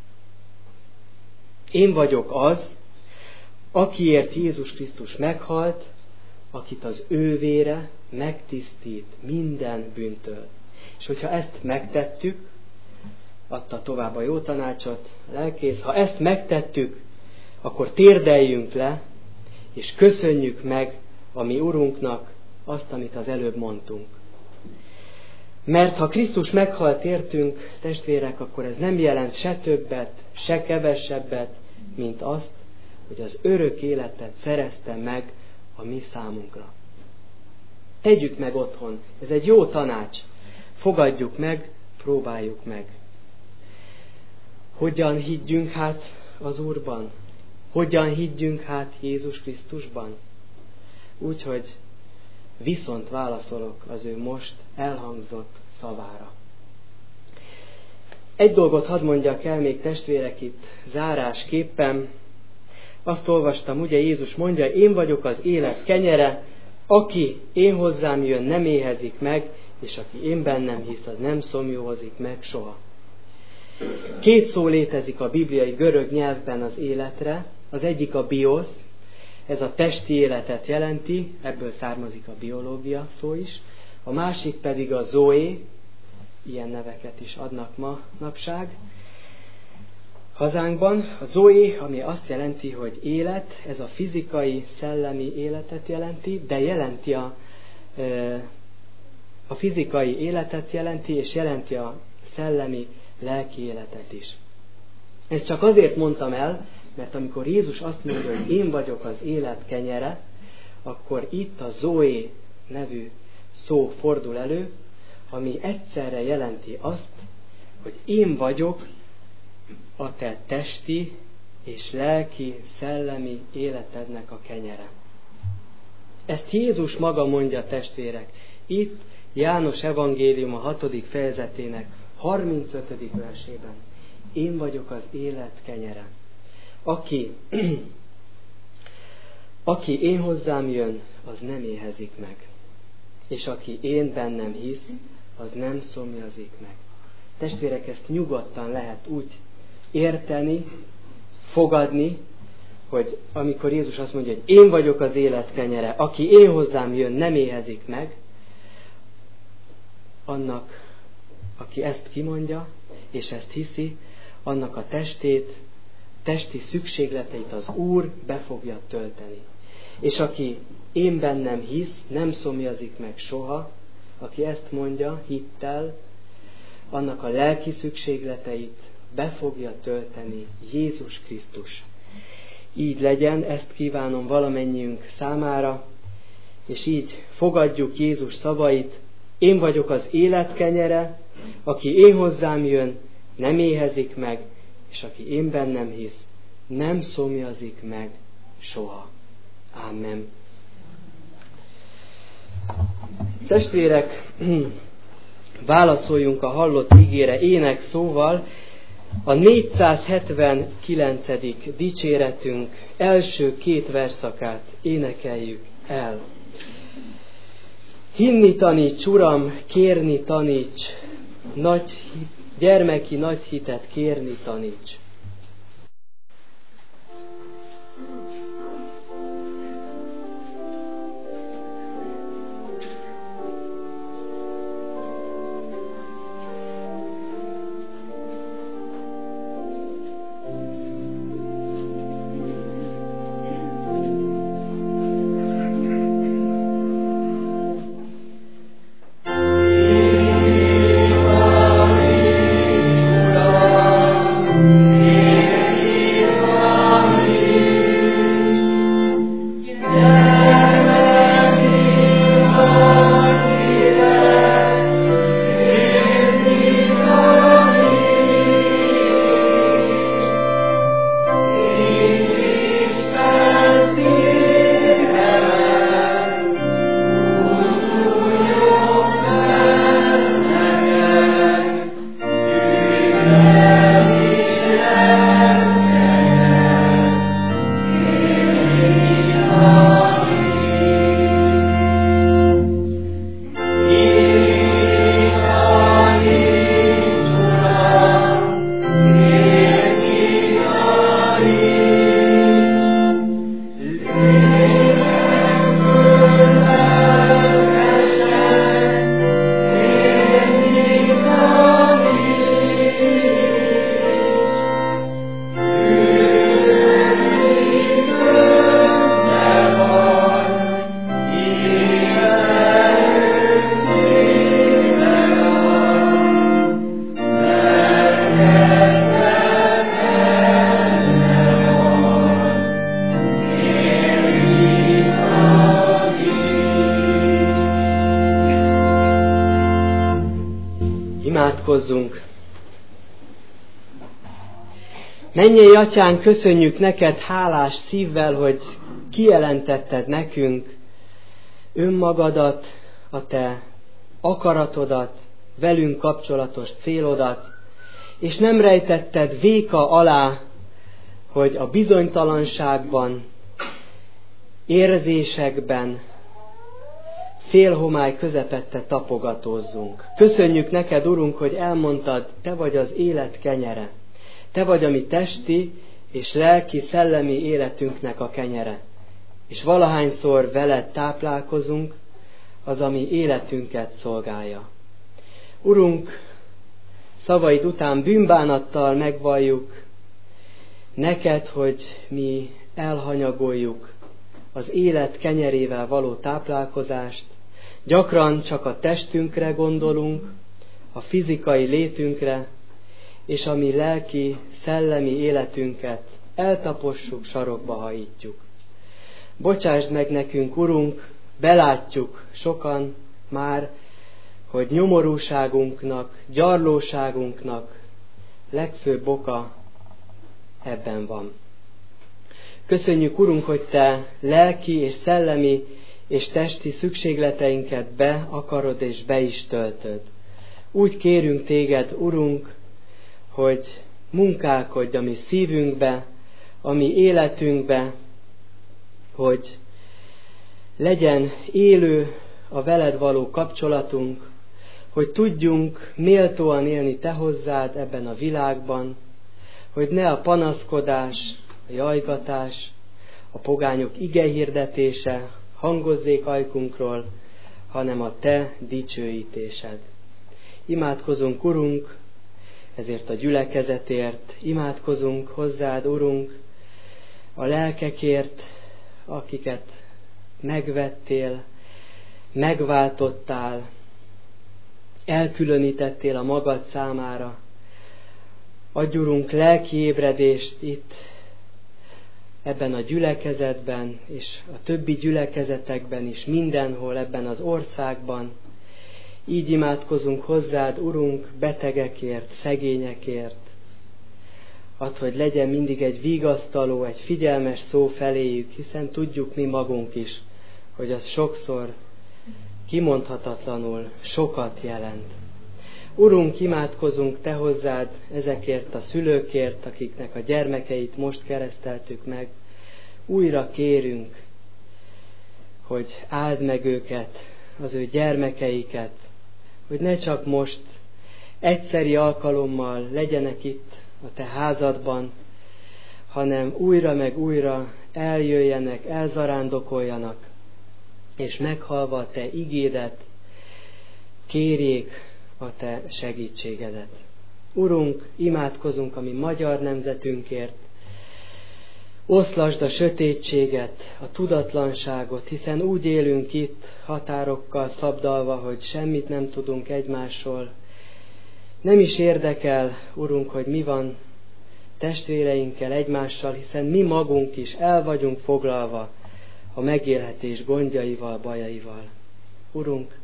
Én vagyok az, akiért Jézus Krisztus meghalt, akit az ő vére megtisztít minden bűntől. És hogyha ezt megtettük, adta tovább a jó tanácsot lelkész, ha ezt megtettük, akkor térdeljünk le, és köszönjük meg a mi Urunknak azt, amit az előbb mondtunk. Mert ha Krisztus meghalt értünk, testvérek, akkor ez nem jelent se többet, se kevesebbet, mint azt, hogy az örök életet szerezte meg a mi számunkra. Tegyük meg otthon, ez egy jó tanács. Fogadjuk meg, próbáljuk meg. Hogyan higgyünk hát az Úrban? Hogyan higgyünk hát Jézus Krisztusban? Úgyhogy viszont válaszolok az ő most elhangzott szavára. Egy dolgot hadd mondjak el még, testvérek, itt zárásképpen. Azt olvastam, ugye Jézus mondja: én vagyok az élet kenyere, aki én hozzám jön, nem éhezik meg, és aki én bennem hisz, az nem szomjózik meg soha. Két szó létezik a bibliai görög nyelvben az életre. Az egyik a biosz, ez a testi életet jelenti, ebből származik a biológia szó is. A másik pedig a zoé, ilyen neveket is adnak manapság hazánkban. A zoé, ami azt jelenti, hogy élet, ez a fizikai, szellemi életet jelenti, de jelenti a fizikai életet jelenti, és jelenti a szellemi, lelki életet is. Ezt csak azért mondtam el, mert amikor Jézus azt mondja, hogy én vagyok az élet kenyere, akkor itt a zoé nevű szó fordul elő, ami egyszerre jelenti azt, hogy én vagyok a te testi és lelki, szellemi életednek a kenyere. Ezt Jézus maga mondja, testvérek, itt János evangélium a 6. fejezetének 35. versében. Én vagyok az élet kenyere. Aki én hozzám jön, az nem éhezik meg. És aki én bennem hisz, az nem szomjazik meg. Testvérek, ezt nyugodtan lehet úgy érteni, fogadni, hogy amikor Jézus azt mondja, hogy én vagyok az élet kenyere, aki én hozzám jön, nem éhezik meg, annak, aki ezt kimondja, és ezt hiszi, annak a testi szükségleteit az Úr be fogja tölteni. És aki én bennem hisz, nem szomjazik meg soha, aki ezt mondja hittel, annak a lelki szükségleteit be fogja tölteni Jézus Krisztus. Így legyen, ezt kívánom valamennyiünk számára, és így fogadjuk Jézus szavait: én vagyok az élet kenyere, aki én hozzám jön, nem éhezik meg, és aki én bennem hisz, nem szomjazik meg soha. Amen. Testvérek, válaszoljunk a hallott igére ének szóval. A 479. dicséretünk első 2 versszakát énekeljük el. Hinni taníts, Uram, kérni taníts, gyermeki nagy hitet kérni taníts. Imádkozzunk! Mennyei Atyánk, köszönjük neked hálás szívvel, hogy kijelentetted nekünk önmagadat, a te akaratodat, velünk kapcsolatos célodat, és nem rejtetted véka alá, hogy a bizonytalanságban, érzésekben, félhomály közepette tapogatózzunk. Köszönjük neked, Urunk, hogy elmondtad, te vagy az élet kenyere. Te vagy a mi testi és lelki, szellemi életünknek a kenyere. És valahányszor veled táplálkozunk, az a mi életünket szolgálja. Urunk, szavaid után bűnbánattal megvalljuk neked, hogy mi elhanyagoljuk az élet kenyerével való táplálkozást, gyakran csak a testünkre gondolunk, a fizikai létünkre, és a mi lelki, szellemi életünket eltapossuk, sarokba hajítjuk. Bocsásd meg nekünk, Urunk, belátjuk sokan már, hogy nyomorúságunknak, gyarlóságunknak legfőbb oka ebben van. Köszönjük, Urunk, hogy te lelki és szellemi és testi szükségleteinket be akarod és be is töltöd. Úgy kérünk téged, Urunk, hogy munkálkodj a mi szívünkbe, a mi életünkbe, hogy legyen élő a veled való kapcsolatunk, hogy tudjunk méltóan élni te hozzád ebben a világban, hogy ne a panaszkodás, a jajgatás, a pogányok igehirdetése hangozzék ajkunkról, hanem a te dicsőítésed. Imádkozunk, Urunk, ezért a gyülekezetért, imádkozunk hozzád, Urunk, a lelkekért, akiket megvettél, megváltottál, elkülönítettél a magad számára. Adj, Urunk, lelki ébredést itt, ebben a gyülekezetben, és a többi gyülekezetekben is, mindenhol ebben az országban. Így imádkozunk hozzád, Urunk, betegekért, szegényekért. Add, hogy legyen mindig egy vigasztaló, egy figyelmes szó feléjük, hiszen tudjuk mi magunk is, hogy az sokszor kimondhatatlanul sokat jelent. Urunk, imádkozunk te hozzád ezekért a szülőkért, akiknek a gyermekeit most kereszteltük meg. Újra kérünk, hogy áld meg őket, az ő gyermekeiket, hogy ne csak most egyszeri alkalommal legyenek itt a te házadban, hanem újra meg újra eljöjjenek, elzarándokoljanak, és meghallva a te igédet, kérjék a te segítségedet. Urunk, imádkozunk a mi magyar nemzetünkért, oszlasd a sötétséget, a tudatlanságot, hiszen úgy élünk itt, határokkal szabdalva, hogy semmit nem tudunk egymásról. Nem is érdekel, Urunk, hogy mi van testvéreinkkel, egymással, hiszen mi magunk is el vagyunk foglalva a megélhetés gondjaival, bajaival. Urunk,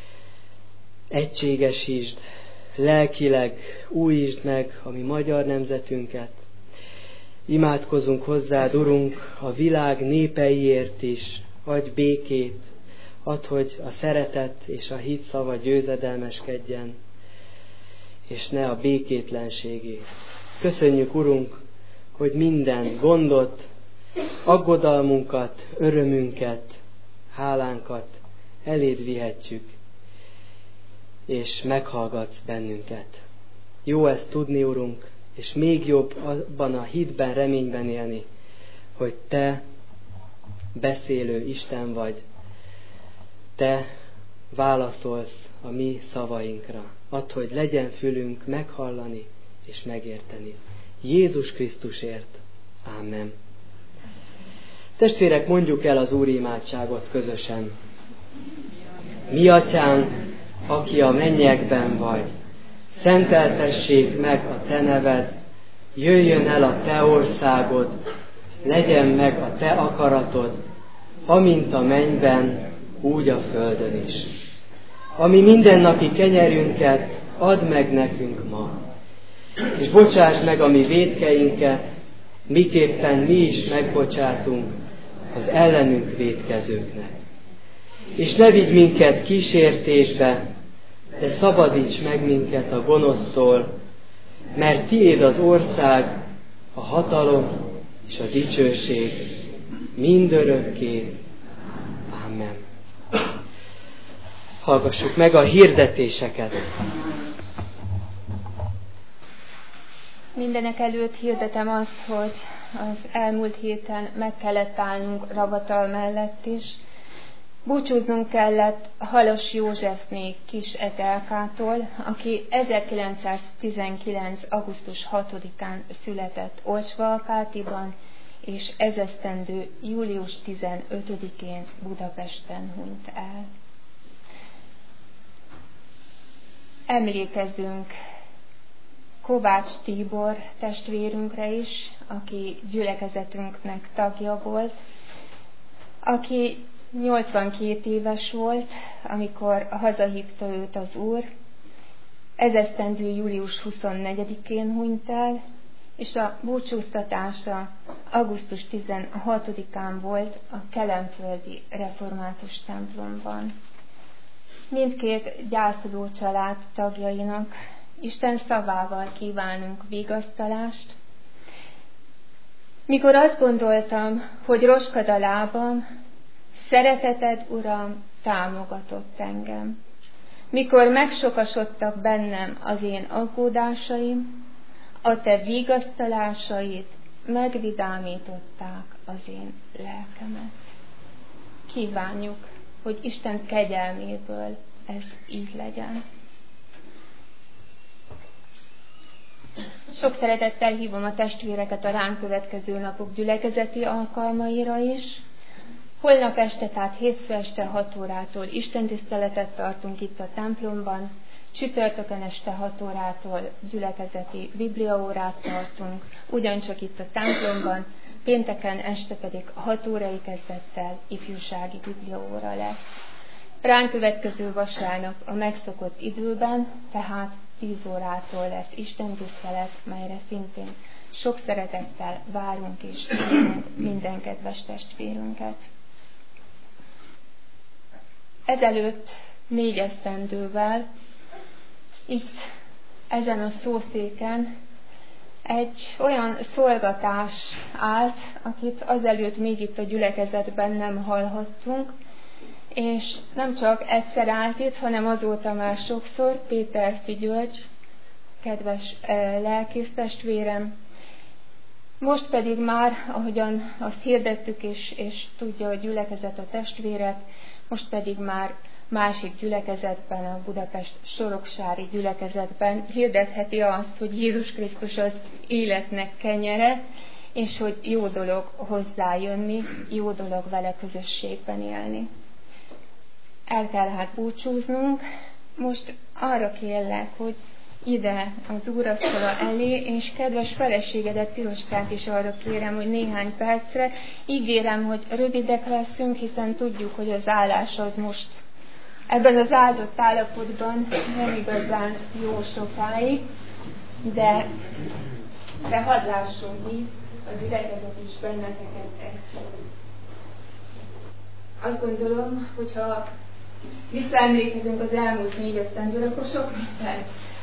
egységesítsd, lelkileg újítsd meg a mi magyar nemzetünket. Imádkozunk hozzád, Urunk, a világ népeiért is, adj békét, add, hogy a szeretet és a hit szava győzedelmeskedjen, és ne a békétlenségé. Köszönjük, Urunk, hogy minden gondot, aggodalmunkat, örömünket, hálánkat eléd vihetjük, és meghallgatsz bennünket. Jó ezt tudni, Urunk, és még jobb abban a hitben, reményben élni, hogy te beszélő Isten vagy, te válaszolsz a mi szavainkra. Add, hogy legyen fülünk meghallani és megérteni. Jézus Krisztusért. Ámen. Testvérek, mondjuk el az Úr imádságot közösen. Mi atyánk, aki a mennyekben vagy, szenteltessék meg a te neved, jöjjön el a te országod, legyen meg a te akaratod, amint a mennyben, úgy a földön is. Ami mindennapi kenyerünket add meg nekünk ma, és bocsáss meg a mi vétkeinket, miképpen mi is megbocsátunk az ellenünk vétkezőknek. És ne vigy minket kísértésbe, de szabadíts meg minket a gonosztól, mert tiéd az ország, a hatalom és a dicsőség mindörökké. Amen. Hallgassuk meg a hirdetéseket. Mindenek előtt hirdetem azt, hogy az elmúlt héten meg kellett állnunk Ravatal mellett is. Búcsúznunk kellett Halas Józsefné Kis Etelkától, aki 1919. augusztus 6-án született Olcsva-Apátiban, és ezesztendő július 15-én Budapesten hunyt el. Emlékezzünk Kovács Tibor testvérünkre is, aki gyülekezetünknek tagja volt, aki 82 éves volt, amikor hazahívta őt az Úr. Ezesztendő július 24-én hunyt el, és a búcsúztatása augusztus 16-án volt a kelenföldi református templomban. Mindkét gyászoló család tagjainak Isten szavával kívánunk vigasztalást. Mikor azt gondoltam, hogy roskad a lábam, szereteted, Uram, támogatott engem. Mikor megsokasodtak bennem az én aggódásaim, a te vigasztalásaid megvidámították az én lelkemet. Kívánjuk, hogy Isten kegyelméből ez így legyen. Sok szeretettel hívom a testvéreket a ránk következő napok gyülekezeti alkalmaira is. Holnap este, tehát hétfő este 6 órától istentiszteletet tartunk itt a templomban, csütörtökön este 6 órától gyülekezeti bibliaórát tartunk, ugyancsak itt a templomban, pénteken este pedig 6 órai kezdettel ifjúsági bibliaóra lesz. Ránk következő vasárnap a megszokott időben, tehát 10 órától lesz istentisztelet, melyre szintén sok szeretettel várunk és hívunk minden kedves testvérünket. Ezelőtt 4 esztendővel itt ezen a szószéken egy olyan szolgatás állt, akit azelőtt még itt a gyülekezetben nem hallhattunk, és nem csak egyszer állt itt, hanem azóta már sokszor, Péterfi György, kedves lelkész testvérem. Most pedig már, ahogyan azt hirdettük, és tudja a gyülekezet a testvérek, most pedig már másik gyülekezetben, a Budapest Soroksári gyülekezetben hirdetheti azt, hogy Jézus Krisztus az életnek kenyere, és hogy jó dolog hozzájönni, jó dolog vele közösségben élni. El kell hát búcsúznunk. Most arra kérlek, hogy ide az úrasztala elé, és kedves feleségedet, Piroskát is arra kérem, hogy néhány percre. Ígérem, hogy rövidek leszünk, hiszen tudjuk, hogy az állás az most ebben az áldott állapotban nem igazán jó sokáig, de hadd lássunk így, az idekezet is benneteket egy. Azt gondolom, hogyha visszaemlékezünk az elmúlt 4 esztendőre, akkor sok minden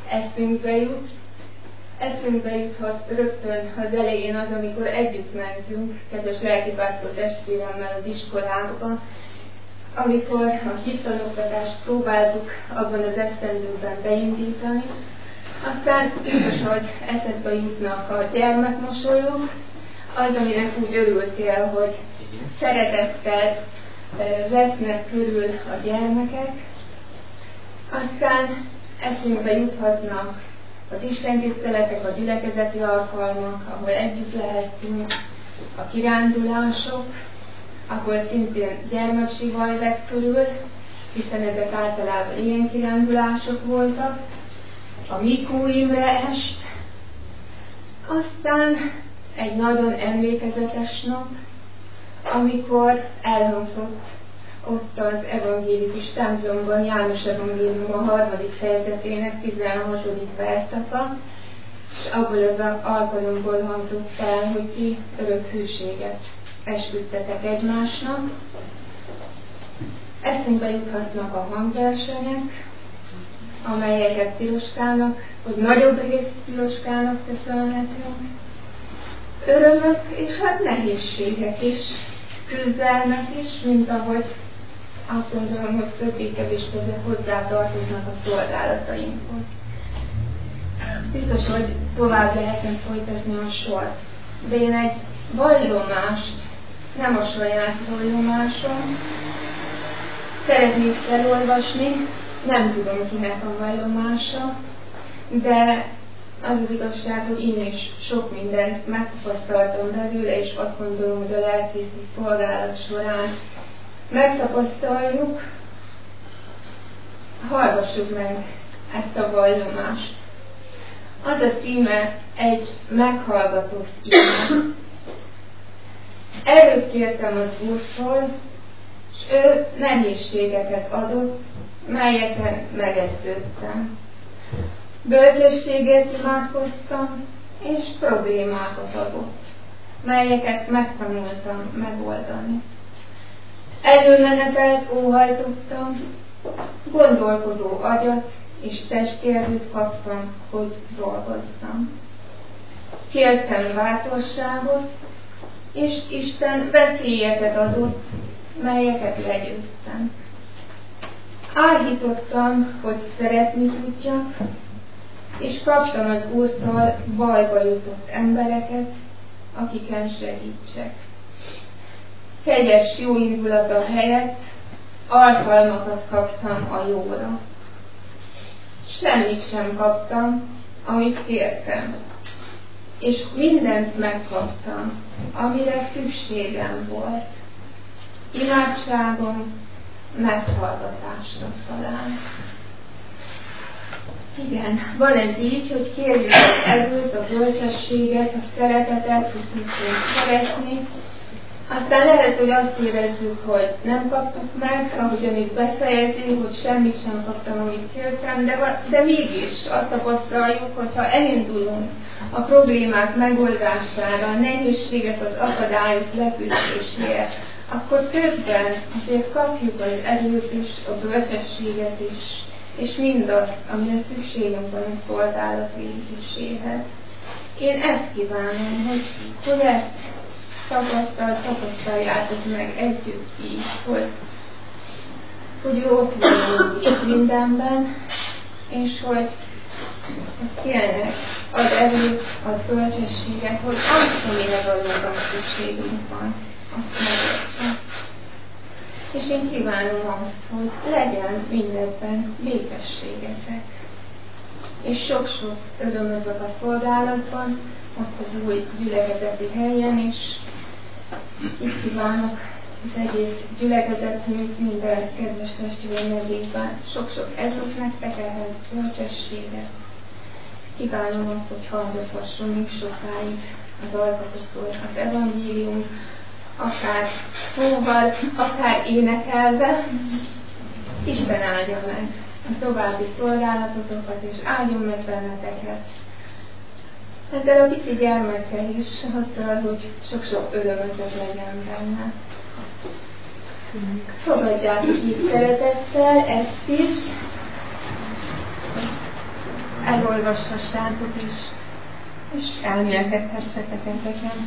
eszünkbe juthat rögtön az elején az, amikor együtt mentünk, kedves lelkipásztor testvéremmel az iskolába, amikor a hittanoktatást próbáltuk abban az esztendőben beindítani. Aztán biztos, hogy eszedbe jutnak a gyermekmosolyok, az, aminek úgy örültél, hogy szeretettel vesznek körül a gyermekek. Aztán eszünkbe juthatnak az istentiszteletek, a gyülekezeti alkalmak, ahol együtt lehetünk, a kirándulások, ahol szintén gyermeksival vett körül, hiszen ezek általában ilyen kirándulások voltak, a Mikó Imre est, aztán egy nagyon emlékezetes nap, amikor elhangzott ott az evangélikus templomban, János evangélium a 3. fejezetének 16. verszaka, és abból az alkalomból hangzott el, hogy ti örök hűséget esküdtetek egymásnak. Eszünkbe juthatnak a hangversenyek, amelyeket Piroskának, vagy nagyobb rész Piroskának köszönhetünk. Örömök és hát nehézségek is, küzdelmek is, mint ahogy azt gondolom, hogy többé-kevésbé hozzá tartoznak a szolgálatainkhoz. Biztos, hogy tovább lehetne folytatni a sort, de én egy vallomást, nem a saját vallomásom, szeretnék felolvasni, nem tudom kinek a vallomása, de az az igazság, hogy én is sok mindent megtapasztaltam belőle, és azt gondolom, hogy a lelkészi szolgálat során megtapasztaljuk. Hallgassuk meg ezt a vallomást. Az a címe egy meghallgatott ige. Erőt kértem az Úrtól, és ő nehézségeket adott, melyeken megedződtem. Bölcsességet imádkoztam, és problémákat adott, melyeket megtanultam megoldani. Előmenetelt óhajtottam, gondolkodó agyat és testérőt kaptam, hogy dolgozzam. Kértem bátorságot, és Isten veszélyeket adott, melyeket legyőztem. Áhítottam, hogy szeretni tudjak, és kaptam az Úrtól bajba jutott embereket, akiken segítsek. Kegyes jó indulata helyett alkalmakat kaptam a jóra. Semmit sem kaptam, amit kértem, és mindent megkaptam, amire szükségem volt. Imádságom meghallgatásra talán. Igen, van ez így, hogy kérjük az erőt, a bölcsességet, a szeretetet, hogy tudjunk szeretni. Aztán lehet, hogy azt érezzük, hogy nem kaptuk meg, ahogyan itt befejezi, hogy semmit sem kaptam, amit kértem, de mégis azt tapasztaljuk, hogyha elindulunk a problémák megoldására, a nehézséget, az akadályok leküzdésére, akkor többen azért kapjuk az erőt is, a bölcsességet is, és mindazt, amire szükségünk van a szolgálat végzéséhez. Én ezt kívánom, hogy ezt tapasztaljátok meg együtt így, hogy ott vagyunk itt mindenben, és hogy tényleg az erőt, az bölcsességet, hogy azt, amire valóban szükségünk van, azt megértsük. És én kívánom azt, hogy legyen mindebben békességetek. És sok-sok örömötök a szolgálatban, ott az új gyülekezeti helyen is. Itt kívánok az egész gyülekezetünk, minden kedves testvér nevében. Sok-sok erőt nektek, ehhez bölcsességet. Kívánom azt, hogy hallgathasson még sokáig az alkotó az evangélium, akár szóval, akár énekelve. Isten áldja meg a további szolgálatotokat, és áldjon meg benneteket. Ezzel a pici gyermekkel is azzal, hogy sok-sok örömötök legyen benne. Fogadjátok így szeretettel ezt is, elolvashassátok is, és elmélkedhessetek ezeken.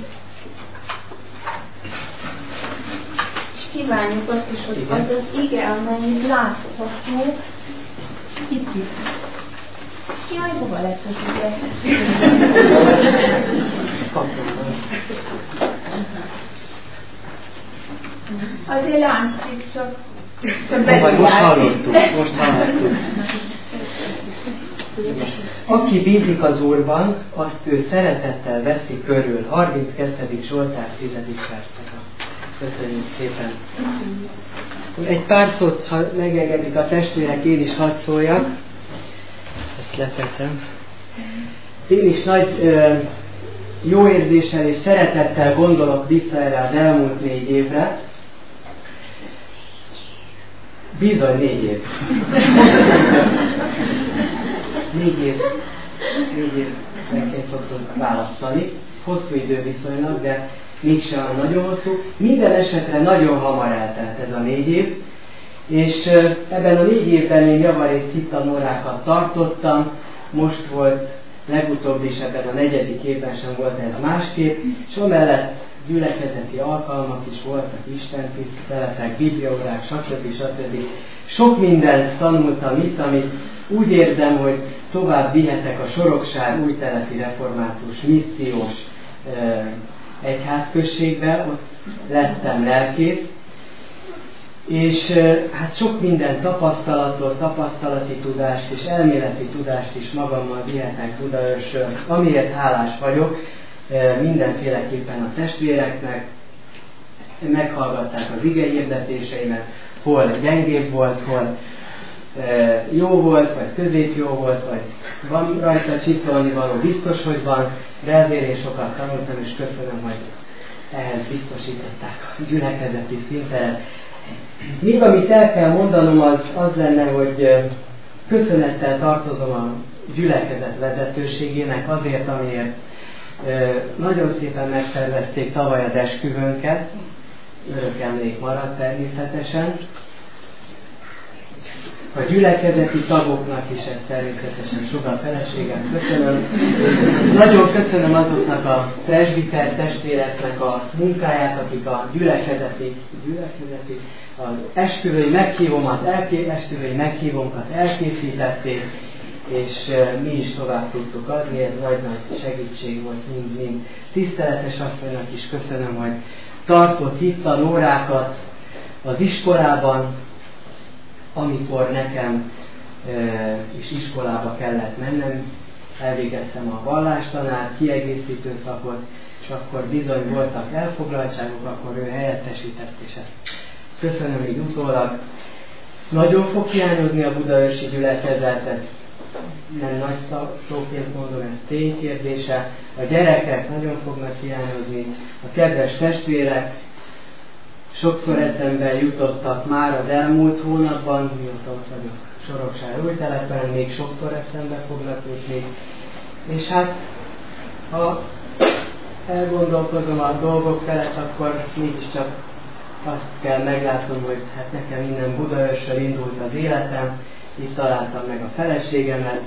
És kívánjuk azt is, hogy az az ige, amelyet láthatunk, itt is. Jaj, hova lett az ige? Azért látszik, csak most hallottuk. Aki bízik az Úrban, azt ő szeretettel veszi körül. 32. Zsoltár 10. verszaka. Köszönjük szépen. Egy pár szót, ha megengedik a testvérek, én is hadd szóljak. Ezt leteszem. Én is nagy jó érzéssel és szeretettel gondolok vissza erre az elmúlt 4 évre. Bizony 4 év. 4 évként szoktunk választani. Hosszú idő viszonylag, de mégsem nagyon hosszú. Minden esetre nagyon hamar eltelt ez a 4 év. És ebben a 4 évben én javarészt hittanórákat tartottam. Most volt legutóbb is, ebben a 4. évben sem volt ez másképp. És amellett gyülekezeti alkalmak is voltak, istentiszteletek, bibliaórák, stb. Sok mindent tanultam itt, amit úgy érzem, hogy tovább vihetek a Sorokság újtelepi református missziós egyházközségbe, ott lettem lelkész, és hát sok minden tapasztalatot, tapasztalati tudást és elméleti tudást is magammal vihetek Budaörsről, amiért hálás vagyok mindenféleképpen a testvéreknek. Meghallgatták az ige hirdetéseimet, hol gyengébb volt, hol jó volt, vagy közép jó volt, vagy van rajta csiszolni való, biztos, hogy van, de ezért én sokat tanultam, és köszönöm, hogy ehhez biztosították a gyülekezeti szinten. Még amit el kell mondanom, az lenne, hogy köszönettel tartozom a gyülekezet vezetőségének azért, amiért nagyon szépen megszervezték tavaly az esküvőnket, örök emlék maradt természetesen. A gyülekezeti tagoknak is ez természetesen sokat feleségem köszönöm. Nagyon köszönöm azoknak a presbiter testvéreknek a munkáját, akik a gyülekezeti az esküvői meghívónkat elkészítették, és mi is tovább tudtuk adni, ez nagy segítség volt mind. Tiszteletes asszonynak is köszönöm, hogy tartott hittanórákat az iskolában, amikor nekem is iskolába kellett mennem, elvégeztem a vallástanár kiegészítő szakot, és akkor bizony voltak elfoglaltságok, akkor ő helyettesített, és ezt köszönöm így utólag. Nagyon fog hiányozni a budaörsi gyülekezetet, nem nagy szóként mondom, ez ténykérdése. A gyerekek nagyon fognak hiányozni, a kedves testvérek sokszor eszembe jutottak már az elmúlt hónapban, mióta ott vagyok Sorokság újtelepen, még sokszor eszembe fognak jutni. És hát, ha elgondolkozom a dolgok felett, akkor mégiscsak azt kell meglátnom, hogy hát nekem innen Budaörsről indult az életem, itt találtam meg a feleségemet,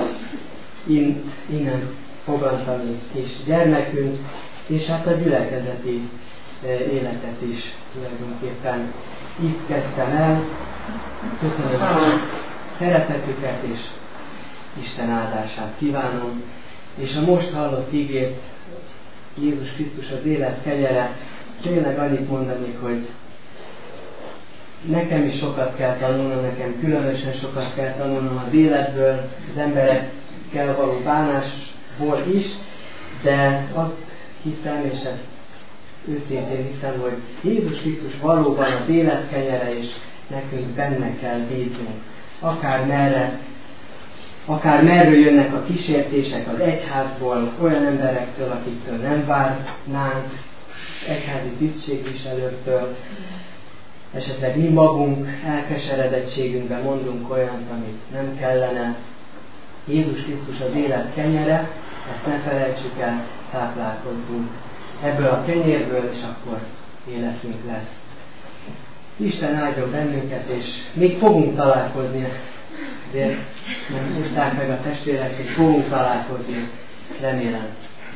innen fogantam egy kis gyermekünk, és hát a gyülekezeti életet is tulajdonképpen itt kezdtem el. Köszönöm a szeretetüket, és Isten áldását kívánom. És a most hallott igét, Jézus Krisztus az élet kenyere, tényleg annyit mondanék, hogy nekem is sokat kell tanulnom, nekem különösen sokat kell tanulnom az életből, az emberekkel való bánásból is, de azt hiszem, és ezt őszintén hiszem, hogy Jézus Krisztus valóban az élet kenyere, és nekünk benne kell bíznunk. Akár merről jönnek a kísértések az egyházból, olyan emberektől, akiktől nem várnánk, egyházi tisztségviselőktől, esetleg mi magunk elkeseredettségünkben mondunk olyant, amit nem kellene. Jézus Krisztus az élet kenyere, ezt ne felejtsük el, táplálkozzunk ebből a kenyérből, és akkor életünk lesz. Isten áldjon bennünket, és még fogunk találkozni, ezért nem húzták meg a testvérek, hogy fogunk találkozni, remélem.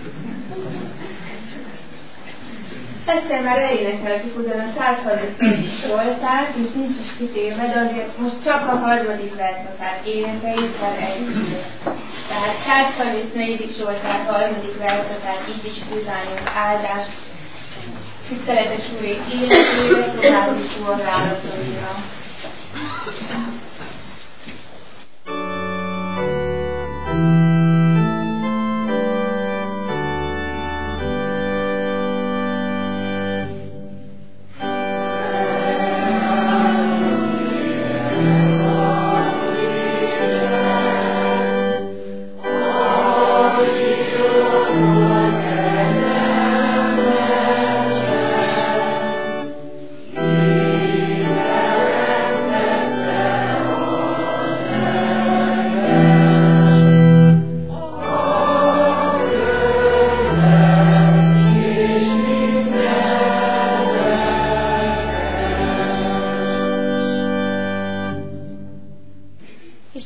Egyszer már elénekeltük ugyan a 131. Zsoltárt, és nincs is kitérve, de azért most csak a 3. verszakát énekeljük, mert együtt. Tehát 134. Zsoltár 3. verszakát így is kívánjuk áldást. Tiszteletes Úrék életére, további szolgálataira.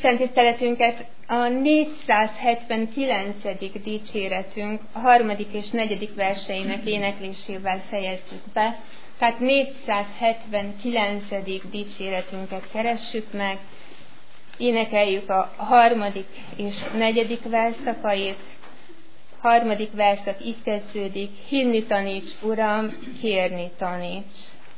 Isten tiszteletünket a 479. dicséretünk a 3. és 4. verseinek éneklésével fejezzük be. Tehát 479. dicséretünket keressük meg, énekeljük a 3. és 4. verszakait. 3. verszak így kezdődik: hinni taníts, Uram, kérni taníts.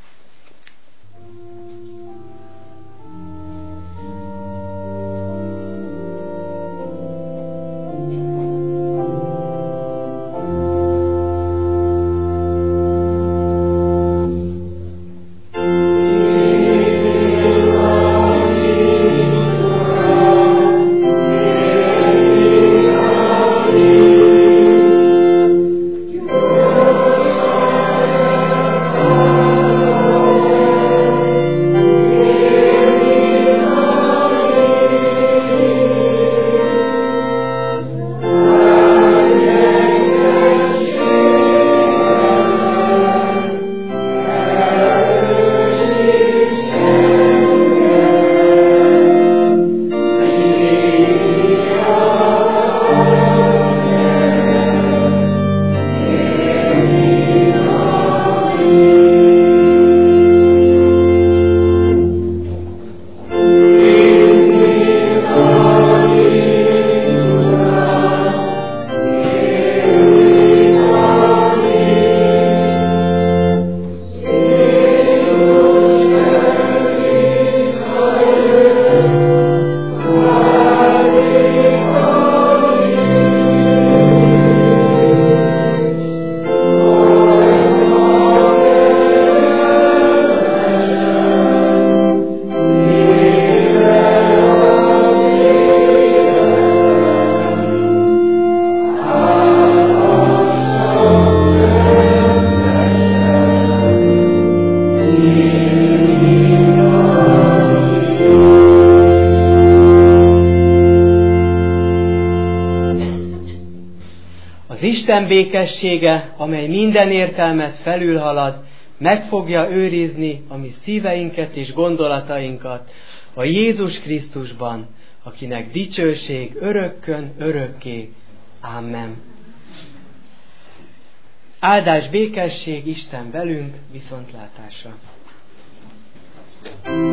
Isten békessége, amely minden értelmet felülhalad, meg fogja őrizni a mi szíveinket és gondolatainkat a Jézus Krisztusban, akinek dicsőség örökkön örökké. Amen. Áldás, békesség, Isten velünk, viszontlátásra!